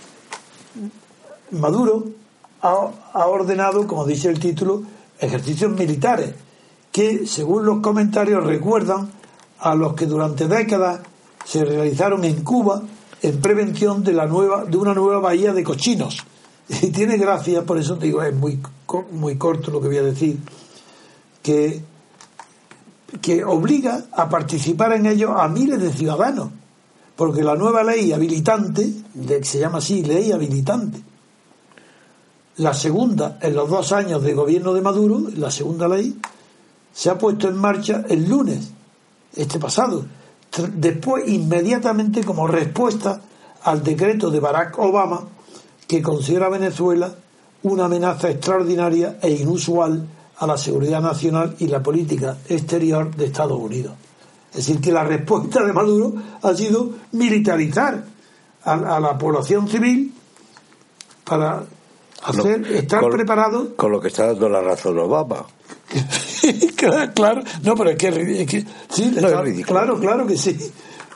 Maduro ha ordenado, como dice el título, ejercicios militares que, según los comentarios, recuerdan a los que durante décadas se realizaron en Cuba en prevención de una nueva bahía de cochinos. Y tiene gracia, por eso te digo, es muy corto lo que voy a decir, que obliga a participar en ello a miles de ciudadanos, porque la nueva ley habilitante, se llama así, ley habilitante, la segunda en los 2 años de gobierno de Maduro, la segunda ley, se ha puesto en marcha el lunes, pasado, después inmediatamente como respuesta al decreto de Barack Obama que considera a Venezuela una amenaza extraordinaria e inusual a la seguridad nacional y la política exterior de Estados Unidos. Es decir, que la respuesta de Maduro ha sido militarizar a la población civil para estar preparado. Con lo que está dando la razón Obama. Claro, no, pero es que sí, no es ridículo. Claro que sí.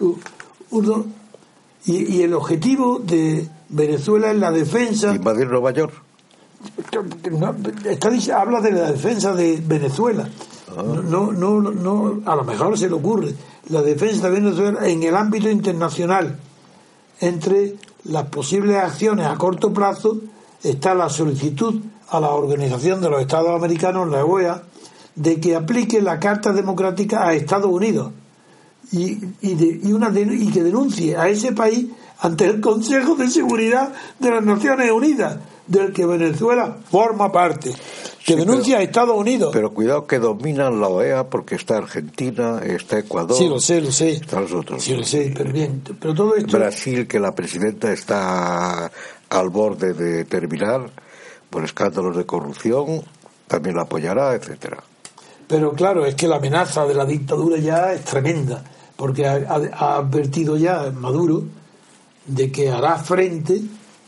Y el objetivo de Venezuela es la defensa. Invadir Nueva York. Habla de la defensa de Venezuela. No, a lo mejor se le ocurre la defensa de Venezuela en el ámbito internacional. Entre las posibles acciones a corto plazo está la solicitud a la Organización de los Estados Americanos, la OEA, de que aplique la Carta Democrática a Estados Unidos y que denuncie a ese país ante el Consejo de Seguridad de las Naciones Unidas. del que Venezuela forma parte, que denuncia a Estados Unidos. Pero cuidado que dominan la OEA porque está Argentina, está Ecuador. Sí, lo sé. Están los otros. Sí, lo sé, pero bien. Pero todo esto... Brasil, que la presidenta está al borde de terminar por escándalos de corrupción, también la apoyará, etcétera. Pero claro, es que la amenaza de la dictadura ya es tremenda, porque ha advertido ya Maduro de que hará frente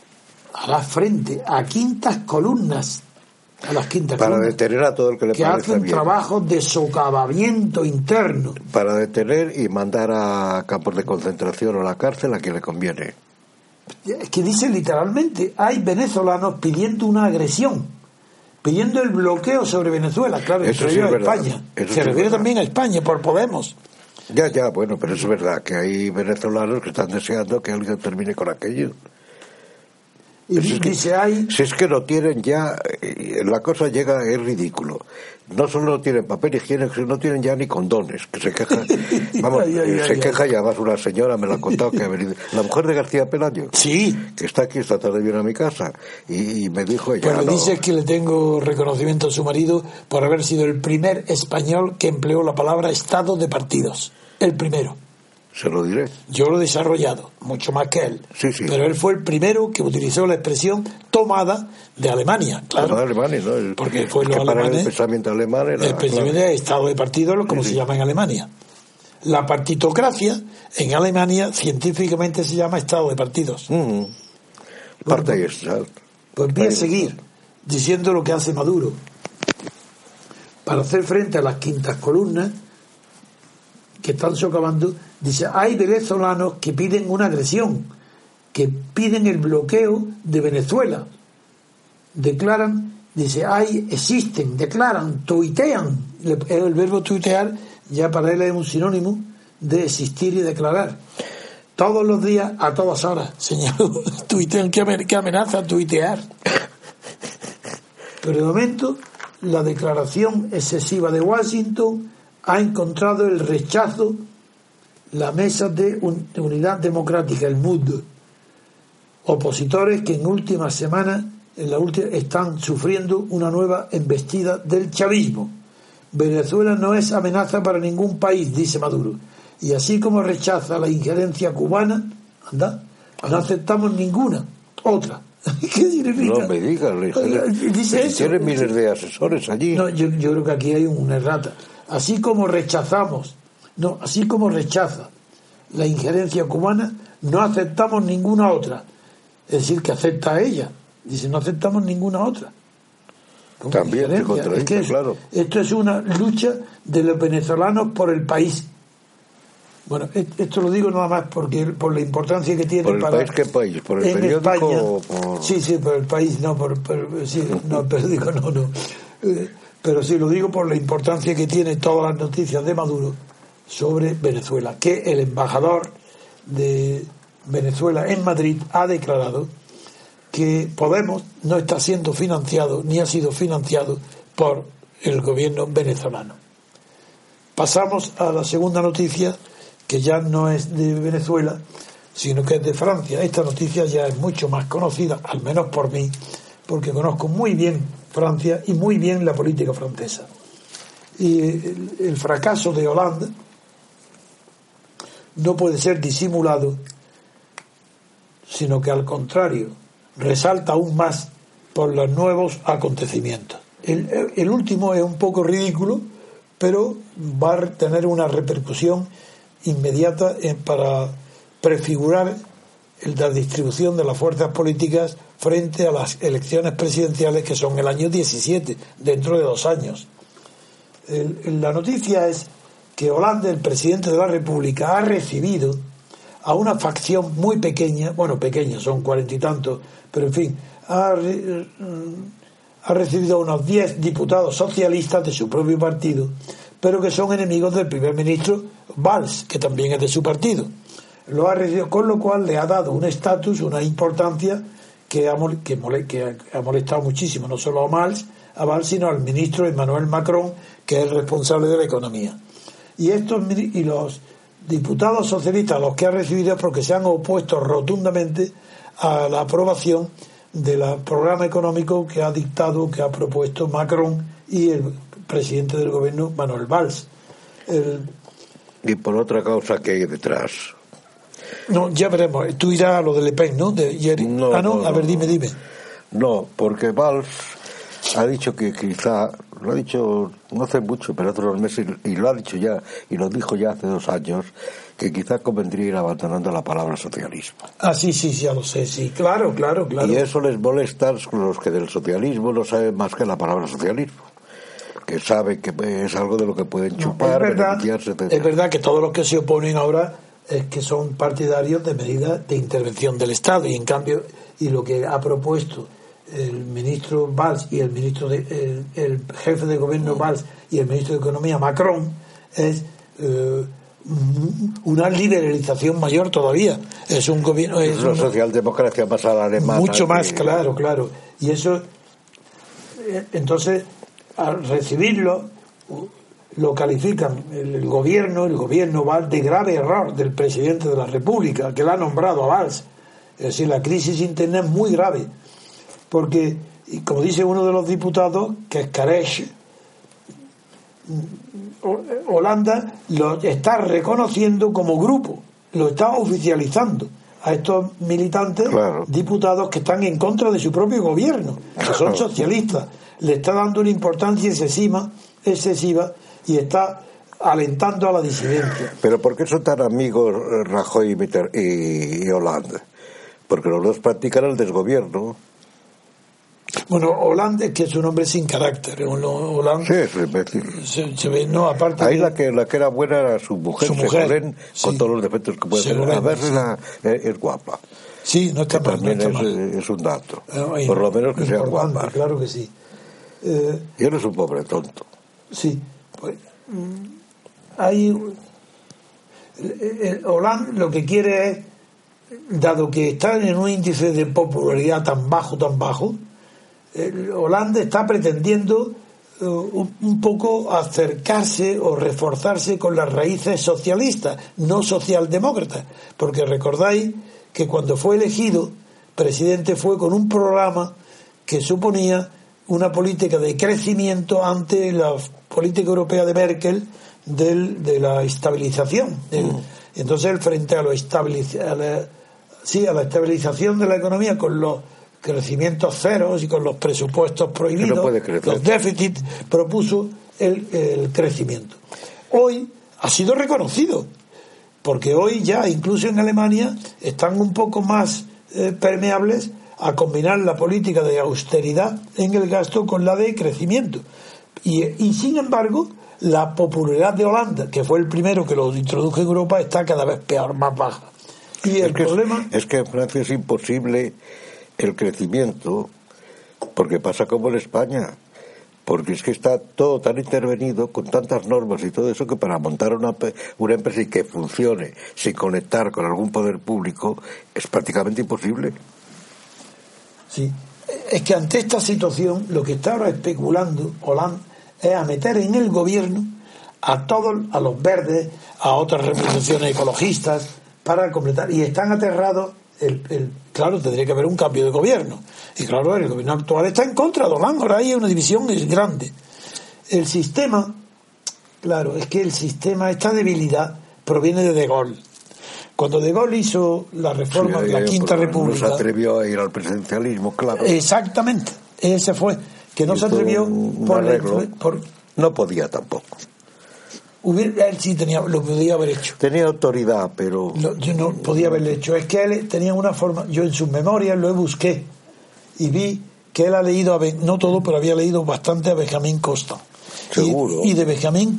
a quintas columnas, a las quintas para columnas, detener a todo el que le parezca hacen bien. trabajos de socavamiento interno. Para detener y mandar a campos de concentración o a la cárcel a quien le conviene. Es que dice literalmente, hay venezolanos pidiendo una agresión, pidiendo el bloqueo sobre Venezuela, claro, eso entre sí ellos es a verdad. España. Eso Se sí refiere es también a España por Podemos. Ya, bueno, pero es verdad que hay venezolanos que están deseando que alguien termine con aquello. Y dice, si es que lo tienen ya, la cosa llega, es ridículo. No solo no tienen papel higiénico, sino no tienen ya ni condones, que se queja. Vamos, se queja ya más una señora, me lo ha contado, que ha venido, la mujer de García Pelayo, sí, que está aquí esta tarde, viene a mi casa, y me dijo ella. Pues le dice que le tengo reconocimiento a su marido por haber sido el primer español que empleó la palabra estado de partidos. El primero. Se lo diré. Yo lo he desarrollado, mucho más que él. Sí. Pero él fue el primero que utilizó la expresión tomada de Alemania, claro. De Alemania, ¿no? Porque fue los alemanes. El pensamiento alemán era, el pensamiento de estado de partido, como se llama en Alemania. La partitocracia en Alemania científicamente se llama estado de partidos. Parte y estatal. Pues voy a seguir diciendo lo que hace Maduro. Para hacer frente a las quintas columnas que están socavando, dice, hay venezolanos que piden una agresión, que piden el bloqueo de Venezuela. Declaran, dice, declaran, tuitean. El verbo tuitear ya para él es un sinónimo de existir y declarar. Todos los días, a todas horas, señaló, tuitean, ¿qué amenaza tuitear? Pero de momento, la declaración excesiva de Washington ha encontrado el rechazo la Mesa de Unidad Democrática, el MUD, opositores que en últimas semanas están sufriendo una nueva embestida del chavismo. Venezuela no es amenaza para ningún país, dice Maduro, y así como rechaza la injerencia cubana, no aceptamos ninguna otra. ¿Qué significa? No me digas, dice eso. Tienen miles de asesores allí. No, yo creo que aquí hay una errata. Así como rechaza la injerencia cubana, no aceptamos ninguna otra. Es decir, que acepta a ella. Dice, no aceptamos ninguna otra. También se contradice, claro. Esto es una lucha de los venezolanos por el país. Bueno, esto lo digo nada más porque por la importancia que tiene. ¿Por el país qué país? ¿Por el periódico España, o por...? Sí, por el país, no, el periódico no. Pero sí, lo digo por la importancia que tiene todas las noticias de Maduro sobre Venezuela, que el embajador de Venezuela en Madrid ha declarado que Podemos no está siendo financiado ni ha sido financiado por el gobierno venezolano. Pasamos a la segunda noticia, que ya no es de Venezuela, sino que es de Francia. Esta noticia ya es mucho más conocida, al menos por mí, porque conozco muy bien Francia y muy bien la política francesa. Y el fracaso de Hollande no puede ser disimulado, sino que al contrario resalta aún más por los nuevos acontecimientos. El último es un poco ridículo, pero va a tener una repercusión inmediata para prefigurar la distribución de las fuerzas políticas frente a las elecciones presidenciales, que son el año 17, dentro de 2 años. La noticia es que Hollande, el presidente de la República, ha recibido a una facción muy pequeña, son 40 y tantos, pero en fin, ha recibido a unos 10 diputados socialistas de su propio partido, pero que son enemigos del primer ministro Valls, que también es de su partido. Lo ha recibido, con lo cual le ha dado un estatus, una importancia que ha molestado muchísimo, no solo a Valls, sino al ministro Emmanuel Macron, que es el responsable de la economía. Y los diputados socialistas a los que ha recibido es porque se han opuesto rotundamente a la aprobación del programa económico que ha dictado, que ha propuesto Macron y el presidente del gobierno, Manuel Valls. Y por otra causa que hay detrás. No, ya veremos. Tú irás a lo de Le Pen, ¿no? No, a ver, dime. No, porque Valls ha dicho que quizá, lo ha dicho no hace mucho, pero hace unos meses, y lo ha dicho ya, y lo dijo ya hace 2 años, que quizá convendría ir abandonando la palabra socialismo. Ah, sí, ya lo sé, sí, claro. Y eso les molesta a los que del socialismo no saben más que la palabra socialismo, que saben que es algo de lo que pueden chupar, beneficiarse, etc. Es verdad que todos los que se oponen ahora es que son partidarios de medidas de intervención del Estado, y en cambio, y lo que ha propuesto el ministro Valls y el jefe de gobierno Valls y el ministro de Economía Macron es una liberalización mayor todavía. Es un gobierno, es una socialdemocracia más a la alemana, mucho más, claro. Y eso, entonces, al recibirlo, lo califican el gobierno Valls de grave error del presidente de la República, que le ha nombrado a Valls. Es decir, la crisis interna es muy grave, porque, como dice uno de los diputados, que es Caresh, Holanda lo está reconociendo como grupo, lo está oficializando a estos militantes, claro, diputados que están en contra de su propio gobierno, que son socialistas. Le está dando una importancia excesiva y está alentando a la disidencia. ¿Pero por qué son tan amigos Rajoy y Hollande? Porque los dos practican el desgobierno. Bueno, Hollande, que es un hombre sin carácter. Hollande, sí, es imbécil. Se ve, no, aparte. Ahí la que era buena era su mujer, Ségolène, sí, con todos los defectos que puede tener. A verla, sí, es guapa. Sí, no está mal. También no es un dato. Por lo menos que sea guapa. Claro que sí. Y él es un pobre tonto. Sí, pues hay Hollande lo que quiere es, dado que está en un índice de popularidad tan bajo, Hollande está pretendiendo un poco acercarse o reforzarse con las raíces socialistas, no socialdemócratas, porque recordáis que cuando fue elegido presidente fue con un programa que suponía una política de crecimiento ante la política europea de Merkel de la estabilización. Entonces él, frente a la estabilización de la economía con los crecimientos ceros y con los presupuestos prohibidos, los déficits, propuso el crecimiento. Hoy ha sido reconocido, porque hoy ya incluso en Alemania están un poco más permeables a combinar la política de austeridad en el gasto con la de crecimiento. Y sin embargo, la popularidad de Holanda, que fue el primero que lo introdujo en Europa, está cada vez peor, más baja. Y el problema es que en Francia es imposible el crecimiento, porque pasa como en España, porque es que está todo tan intervenido con tantas normas y todo eso, que para montar una empresa y que funcione sin conectar con algún poder público es prácticamente imposible. Sí, es que ante esta situación lo que está ahora especulando Hollande es a meter en el gobierno a todos, a los verdes, a otras representaciones ecologistas, para completar, y están aterrados. Claro, tendría que haber un cambio de gobierno, y claro, el gobierno actual está en contra de Hollande. Ahora hay una división grande. El sistema, claro, es que el sistema, esta debilidad proviene de Gaulle. Cuando De Gaulle hizo la reforma de la Quinta República, no se atrevió a ir al presidencialismo, claro. Exactamente, ese fue, que no se atrevió por no podía tampoco. Él sí lo podía haber hecho. Tenía autoridad, pero yo no podía haberlo hecho. Es que él tenía una forma. Yo en sus memorias lo busqué y vi que él ha leído, no todo, pero había leído bastante a Benjamín Constant. Seguro. Y de Benjamín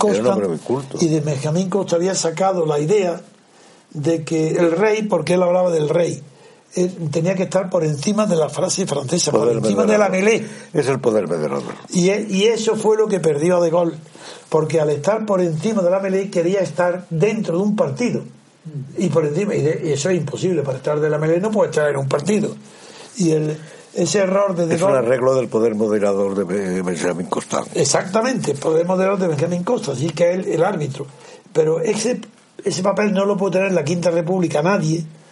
Constant había sacado la idea de que el rey, porque él hablaba del rey, tenía que estar por encima de la frase francesa, por encima de la mêlée. Es el poder moderador. Y eso fue lo que perdió a De Gaulle, porque al estar por encima de la mêlée quería estar dentro de un partido, y por encima, y eso es imposible. Para estar de la mêlée no puede estar en un partido. Y ese error de De Gaulle, es un arreglo del poder moderador de Benjamín Constant. Exactamente, el poder moderador de Benjamín Constant, así que el árbitro. Pero ese papel no lo puede tener la Quinta República nadie,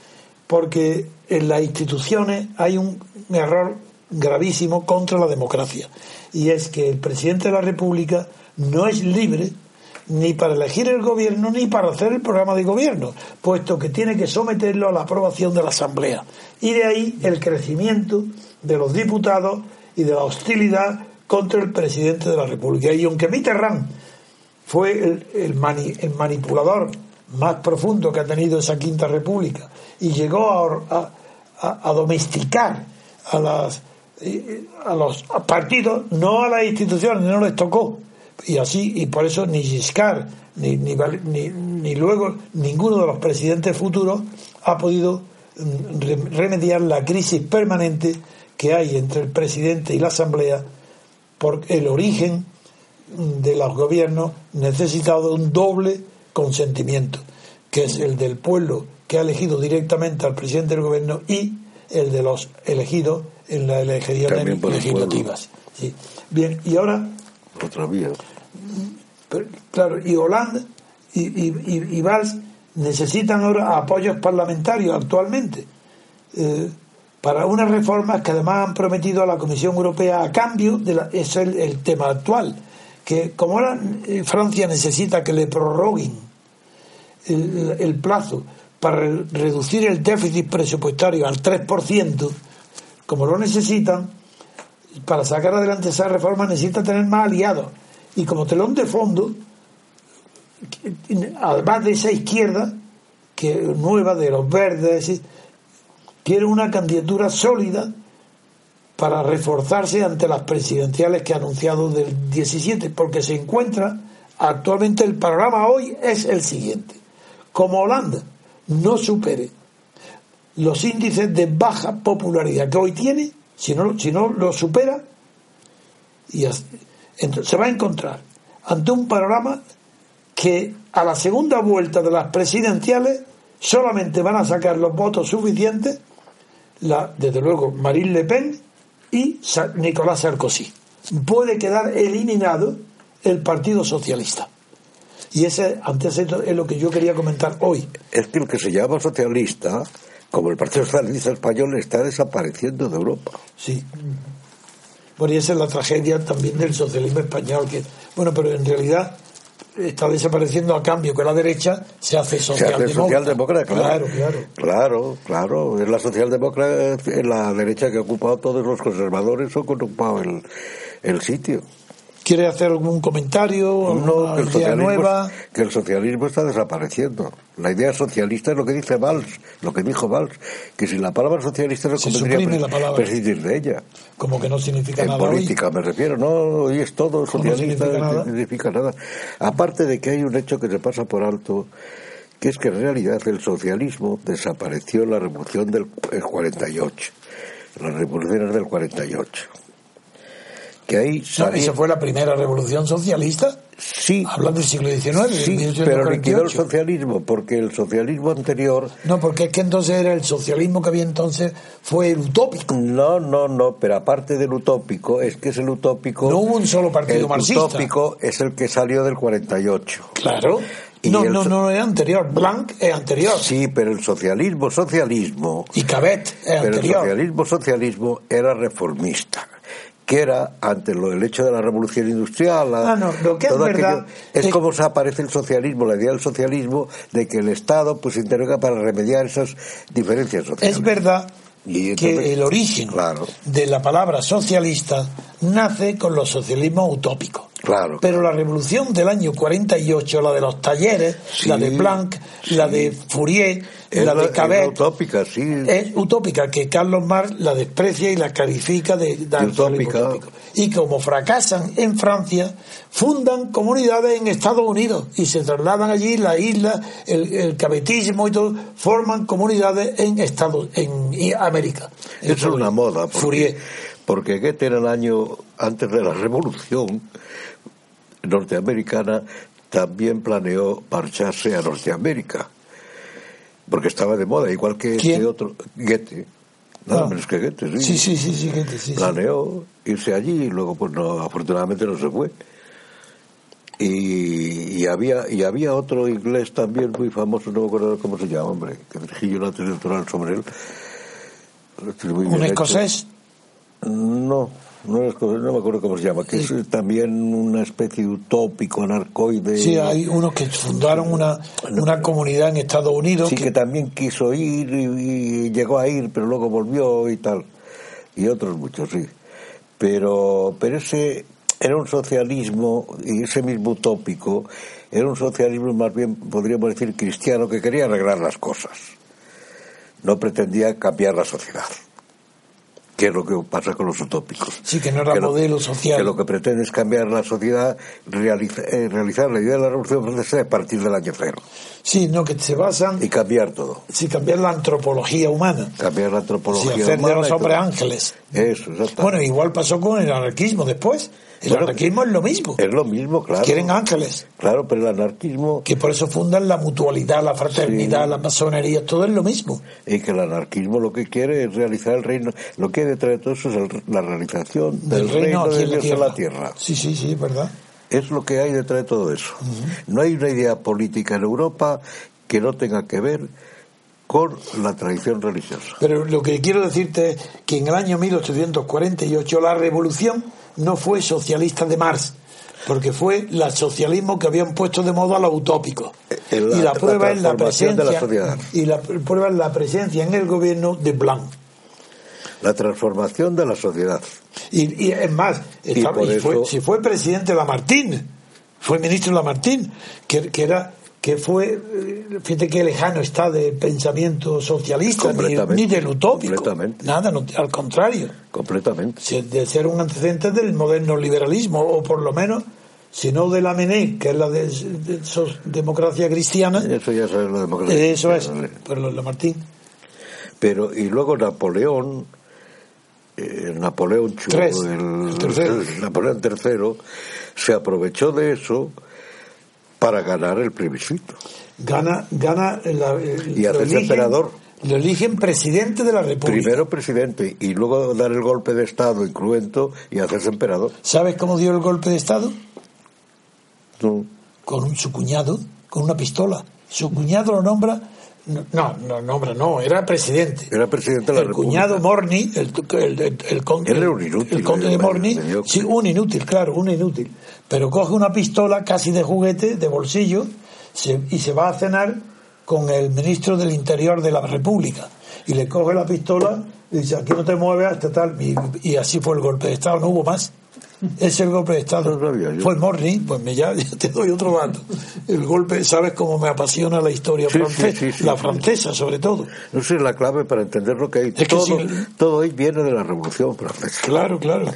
porque en las instituciones hay un error gravísimo contra la democracia, y es que el presidente de la República no es libre ni para elegir el gobierno ni para hacer el programa de gobierno, puesto que tiene que someterlo a la aprobación de la Asamblea, y de ahí el crecimiento de los diputados y de la hostilidad contra el presidente de la República. Y aunque Mitterrand fue el manipulador más profundo que ha tenido esa Quinta República y llegó a domesticar a los partidos, no a las instituciones, no les tocó, y así, y por eso ni Giscard ni luego ninguno de los presidentes futuros ha podido remediar la crisis permanente que hay entre el presidente y la Asamblea por el origen de los gobiernos necesitados de un doble consentimiento, que es el del pueblo que ha elegido directamente al presidente del gobierno y el de los elegidos en las elecciones legislativas. Sí. Bien, y ahora otra vía. Claro, y Hollande y Valls necesitan ahora apoyos parlamentarios actualmente para unas reformas que además han prometido a la Comisión Europea a cambio es el tema actual, que como ahora Francia necesita que le prorroguen el plazo para reducir el déficit presupuestario al 3%, como lo necesitan, para sacar adelante esa reforma necesita tener más aliados, y como telón de fondo, además de esa izquierda que nueva de los verdes, quiere una candidatura sólida para reforzarse ante las presidenciales que ha anunciado del 17, porque se encuentra actualmente, el panorama hoy es el siguiente: como Holanda no supere los índices de baja popularidad que hoy tiene, si no lo supera, entonces se va a encontrar ante un panorama que a la segunda vuelta de las presidenciales solamente van a sacar los votos suficientes desde luego Marine Le Pen y Nicolas Sarkozy. Puede quedar eliminado el Partido Socialista. Y antes es lo que yo quería comentar hoy. Es que el que se llama socialista, como el Partido Socialista Español, está desapareciendo de Europa. Sí. Bueno, y esa es la tragedia también del socialismo español, pero en realidad está desapareciendo a cambio que la derecha se hace socialdemócrata. Claro. Es la socialdemócrata, es la derecha que ha ocupado, todos los conservadores han ocupado el sitio. ¿Quiere hacer algún comentario? No, idea nueva? Que el socialismo está desapareciendo. La idea socialista es lo que dice Valls, lo que dijo Valls, que sin la palabra socialista no convendría prescindir de ella. Como que no significa nada. En política hoy. Me refiero, no, hoy es todo socialista, no significa nada. Aparte de que hay un hecho que se pasa por alto, que es que en realidad el socialismo desapareció en la revolución del 48, las revoluciones del 48. Que ahí ¿esa fue la primera revolución socialista? Sí. Hablan del siglo XIX. Sí, pero liquidó el socialismo, porque el socialismo anterior... No, porque es que entonces era el socialismo que había entonces, fue el utópico. No, pero aparte del utópico, es que es el utópico... No hubo un solo partido marxista. El utópico es el que salió del 48. Claro. No, era anterior. Blanc es anterior. Sí, pero el socialismo... Y Cabet es anterior. Pero el socialismo era reformista, que era ante el hecho de la revolución industrial. Lo que es verdad es como se aparece el socialismo, la idea del socialismo de que el Estado pues intervenga para remediar esas diferencias sociales. Es verdad que el origen de la palabra socialista nace con los socialismos utópicos. Claro. Pero la revolución del año 48, la de los talleres, la de Blanc, la de Fourier, la de Cabet, es utópica, que Carlos Marx la desprecia y la califica de utópico. Y como fracasan en Francia, fundan comunidades en Estados Unidos y se trasladan allí, la isla, el cabetismo y todo, forman comunidades en América. Eso es una moda. Fourier. Porque Goethe, en el año antes de la revolución norteamericana, también planeó marcharse a Norteamérica, porque estaba de moda, igual que este otro, Goethe. Nada menos que Goethe, sí. Sí, Goethe, sí. Planeó irse allí y luego, pues no, afortunadamente no se fue. Y había otro inglés también muy famoso, no me acuerdo cómo se llama, hombre, que dirigí una tesis doctoral sobre él. ¿Un escocés? No me acuerdo cómo se llama, que es también una especie de utópico, anarcoide. Sí, hay unos que fundaron una comunidad en Estados Unidos. Sí, que también quiso ir y llegó a ir, pero luego volvió y tal. Y otros muchos, sí. Pero ese era un socialismo, y ese mismo utópico, era un socialismo más bien, podríamos decir, cristiano, que quería arreglar las cosas. No pretendía cambiar la sociedad, que es lo que pasa con los utópicos. Sí, que no era modelo social. Que lo que pretende es cambiar la sociedad, realizar la idea de la Revolución Francesa a partir del año cero. Sí, no, que se basan... Y cambiar todo. Sí, cambiar la antropología humana. Cambiar la antropología hacer humana. De los hombres ángeles. Eso, exactamente. Bueno, igual pasó con el anarquismo después. El anarquismo es lo mismo. Es lo mismo, claro. Quieren ángeles. Claro, pero el anarquismo... Que por eso fundan la mutualidad, la fraternidad, la masonería, todo es lo mismo. Y que el anarquismo lo que quiere es realizar el reino. Lo que hay detrás de todo eso es la realización del reino de Dios en la tierra. Sí, es verdad. Es lo que hay detrás de todo eso. No hay una idea política en Europa que no tenga que ver con la tradición religiosa. Pero lo que quiero decirte es que en el año 1848 la revolución no fue socialista de Marx, porque fue el socialismo que habían puesto de moda los utópicos. Y la prueba es la presencia de la sociedad. Y la prueba es la presencia en el gobierno de Blanc. La transformación de la sociedad. Y es más, si fue presidente Lamartine, fue ministro Lamartine, que fue, fíjate qué lejano está del pensamiento socialista, ni del utópico. Nada, no, al contrario. Completamente. De ser un antecedente del moderno liberalismo, o por lo menos, si no de la MENE, que es la de democracia cristiana. Eso ya es la democracia cristiana. Eso es, pero Lamartine. Pero, y luego Napoleón Napoleón III se aprovechó de eso para ganar el plebiscito. Gana y hacerse emperador. Lo eligen presidente de la República. Primero presidente y luego dar el golpe de Estado incruento y hacerse emperador. ¿Sabes cómo dio el golpe de Estado? No. Con su cuñado, con una pistola. Su cuñado lo nombra. No, era presidente. Era presidente de la República. El cuñado Morny, el conde. Era un inútil. El conde de Morny, sí, un inútil. Pero coge una pistola casi de juguete, de bolsillo, y se va a cenar con el ministro del Interior de la República. Y le coge la pistola y dice: aquí no te mueves hasta tal. Y así fue el golpe de Estado, no hubo más. Es el golpe de Estado. Fue Morny, pues ya te doy otro dato. El golpe, ¿sabes cómo me apasiona la historia francesa? Sí, la francesa, sobre todo. No sé, la clave para entender lo que hay. Todo hoy viene de la Revolución Francesa. Claro.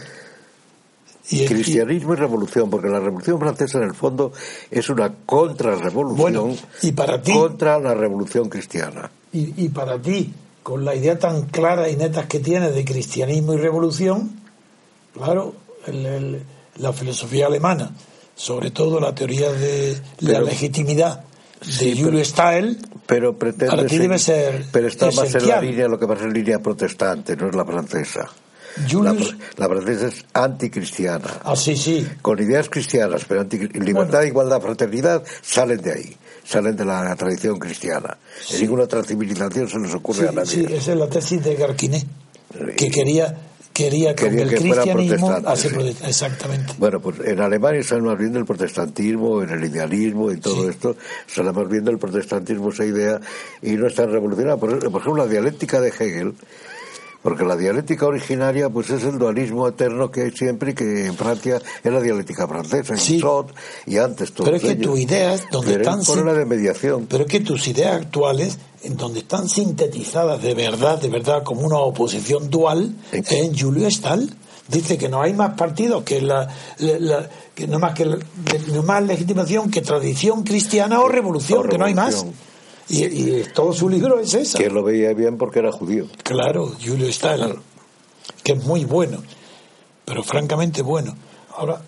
Cristianismo y revolución, porque la Revolución Francesa en el fondo es una contrarrevolución contra la Revolución Cristiana. Y para ti, con la idea tan clara y neta que tienes de cristianismo y revolución, claro, la filosofía alemana, sobre todo la teoría de la legitimidad de Julius Stahl, pero pretende para ti debe ser pero está esencial. Más en la línea, lo que pasa en línea protestante, no es la francesa. La francesa es anticristiana. Sí. Con ideas cristianas, pero libertad, igualdad, fraternidad salen de ahí, salen de la tradición cristiana. En ninguna otra civilización se nos ocurre a nadie. Sí, esa es la tesis de Garquinet, que quería con el cristianismo exactamente. Bueno, pues en Alemania se más bien del protestantismo, en el idealismo y todo esto, se más bien del protestantismo esa idea, y no está revolucionada. Por ejemplo, la dialéctica de Hegel, porque la dialéctica originaria pues es el dualismo eterno que hay siempre, y que en Francia es la dialéctica francesa, en Sot y antes todo. Pero es que tus ideas de mediación. Pero es que tus ideas actuales, en donde están sintetizadas de verdad como una oposición dual, en Julius Stahl dice que no hay más partidos que que no más legitimación que tradición cristiana o revolución, que no hay más. Y todo su libro es esa. Que lo veía bien porque era judío. Claro, Julius Stahl, que es muy bueno, pero francamente bueno. Ahora,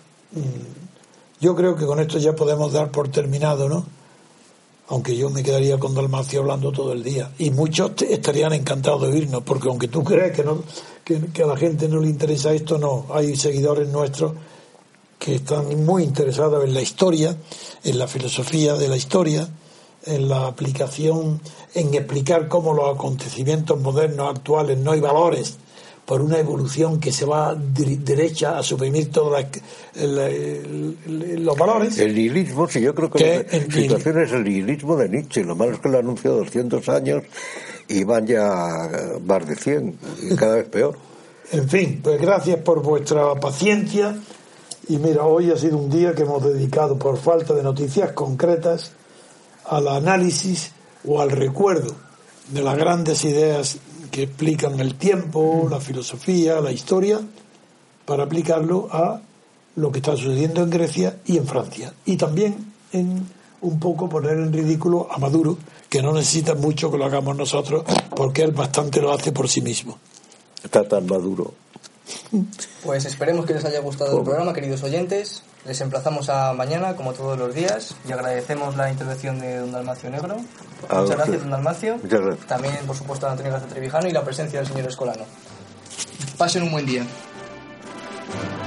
yo creo que con esto ya podemos dar por terminado, ¿no? Aunque yo me quedaría con Dalmacio hablando todo el día. Y muchos estarían encantados de oírnos, porque aunque tú creas que a la gente no le interesa esto, no. Hay seguidores nuestros que están muy interesados en la historia, en la filosofía de la historia, en la aplicación, en explicar cómo los acontecimientos modernos actuales no hay valores por una evolución que se va derecha a suprimir todos los valores. El nihilismo, sí, yo creo que la situación es el nihilismo de Nietzsche. Lo malo es que lo anunció 200 años y van ya más de 100 y cada vez peor. En fin, pues gracias por vuestra paciencia. Y mira, hoy ha sido un día que hemos dedicado, por falta de noticias concretas, al análisis o al recuerdo de las grandes ideas que explican el tiempo, la filosofía, la historia, para aplicarlo a lo que está sucediendo en Grecia y en Francia. Y también en un poco poner en ridículo a Maduro, que no necesita mucho que lo hagamos nosotros, porque él bastante lo hace por sí mismo. Está tan maduro. Pues esperemos que les haya gustado el programa, queridos oyentes. Les emplazamos a mañana, como todos los días, y agradecemos la intervención de don Dalmacio Negro. Muchas gracias, don Dalmacio. Muchas gracias. También, por supuesto, a Antonio García Trevijano y la presencia del señor Escolano. Pasen un buen día.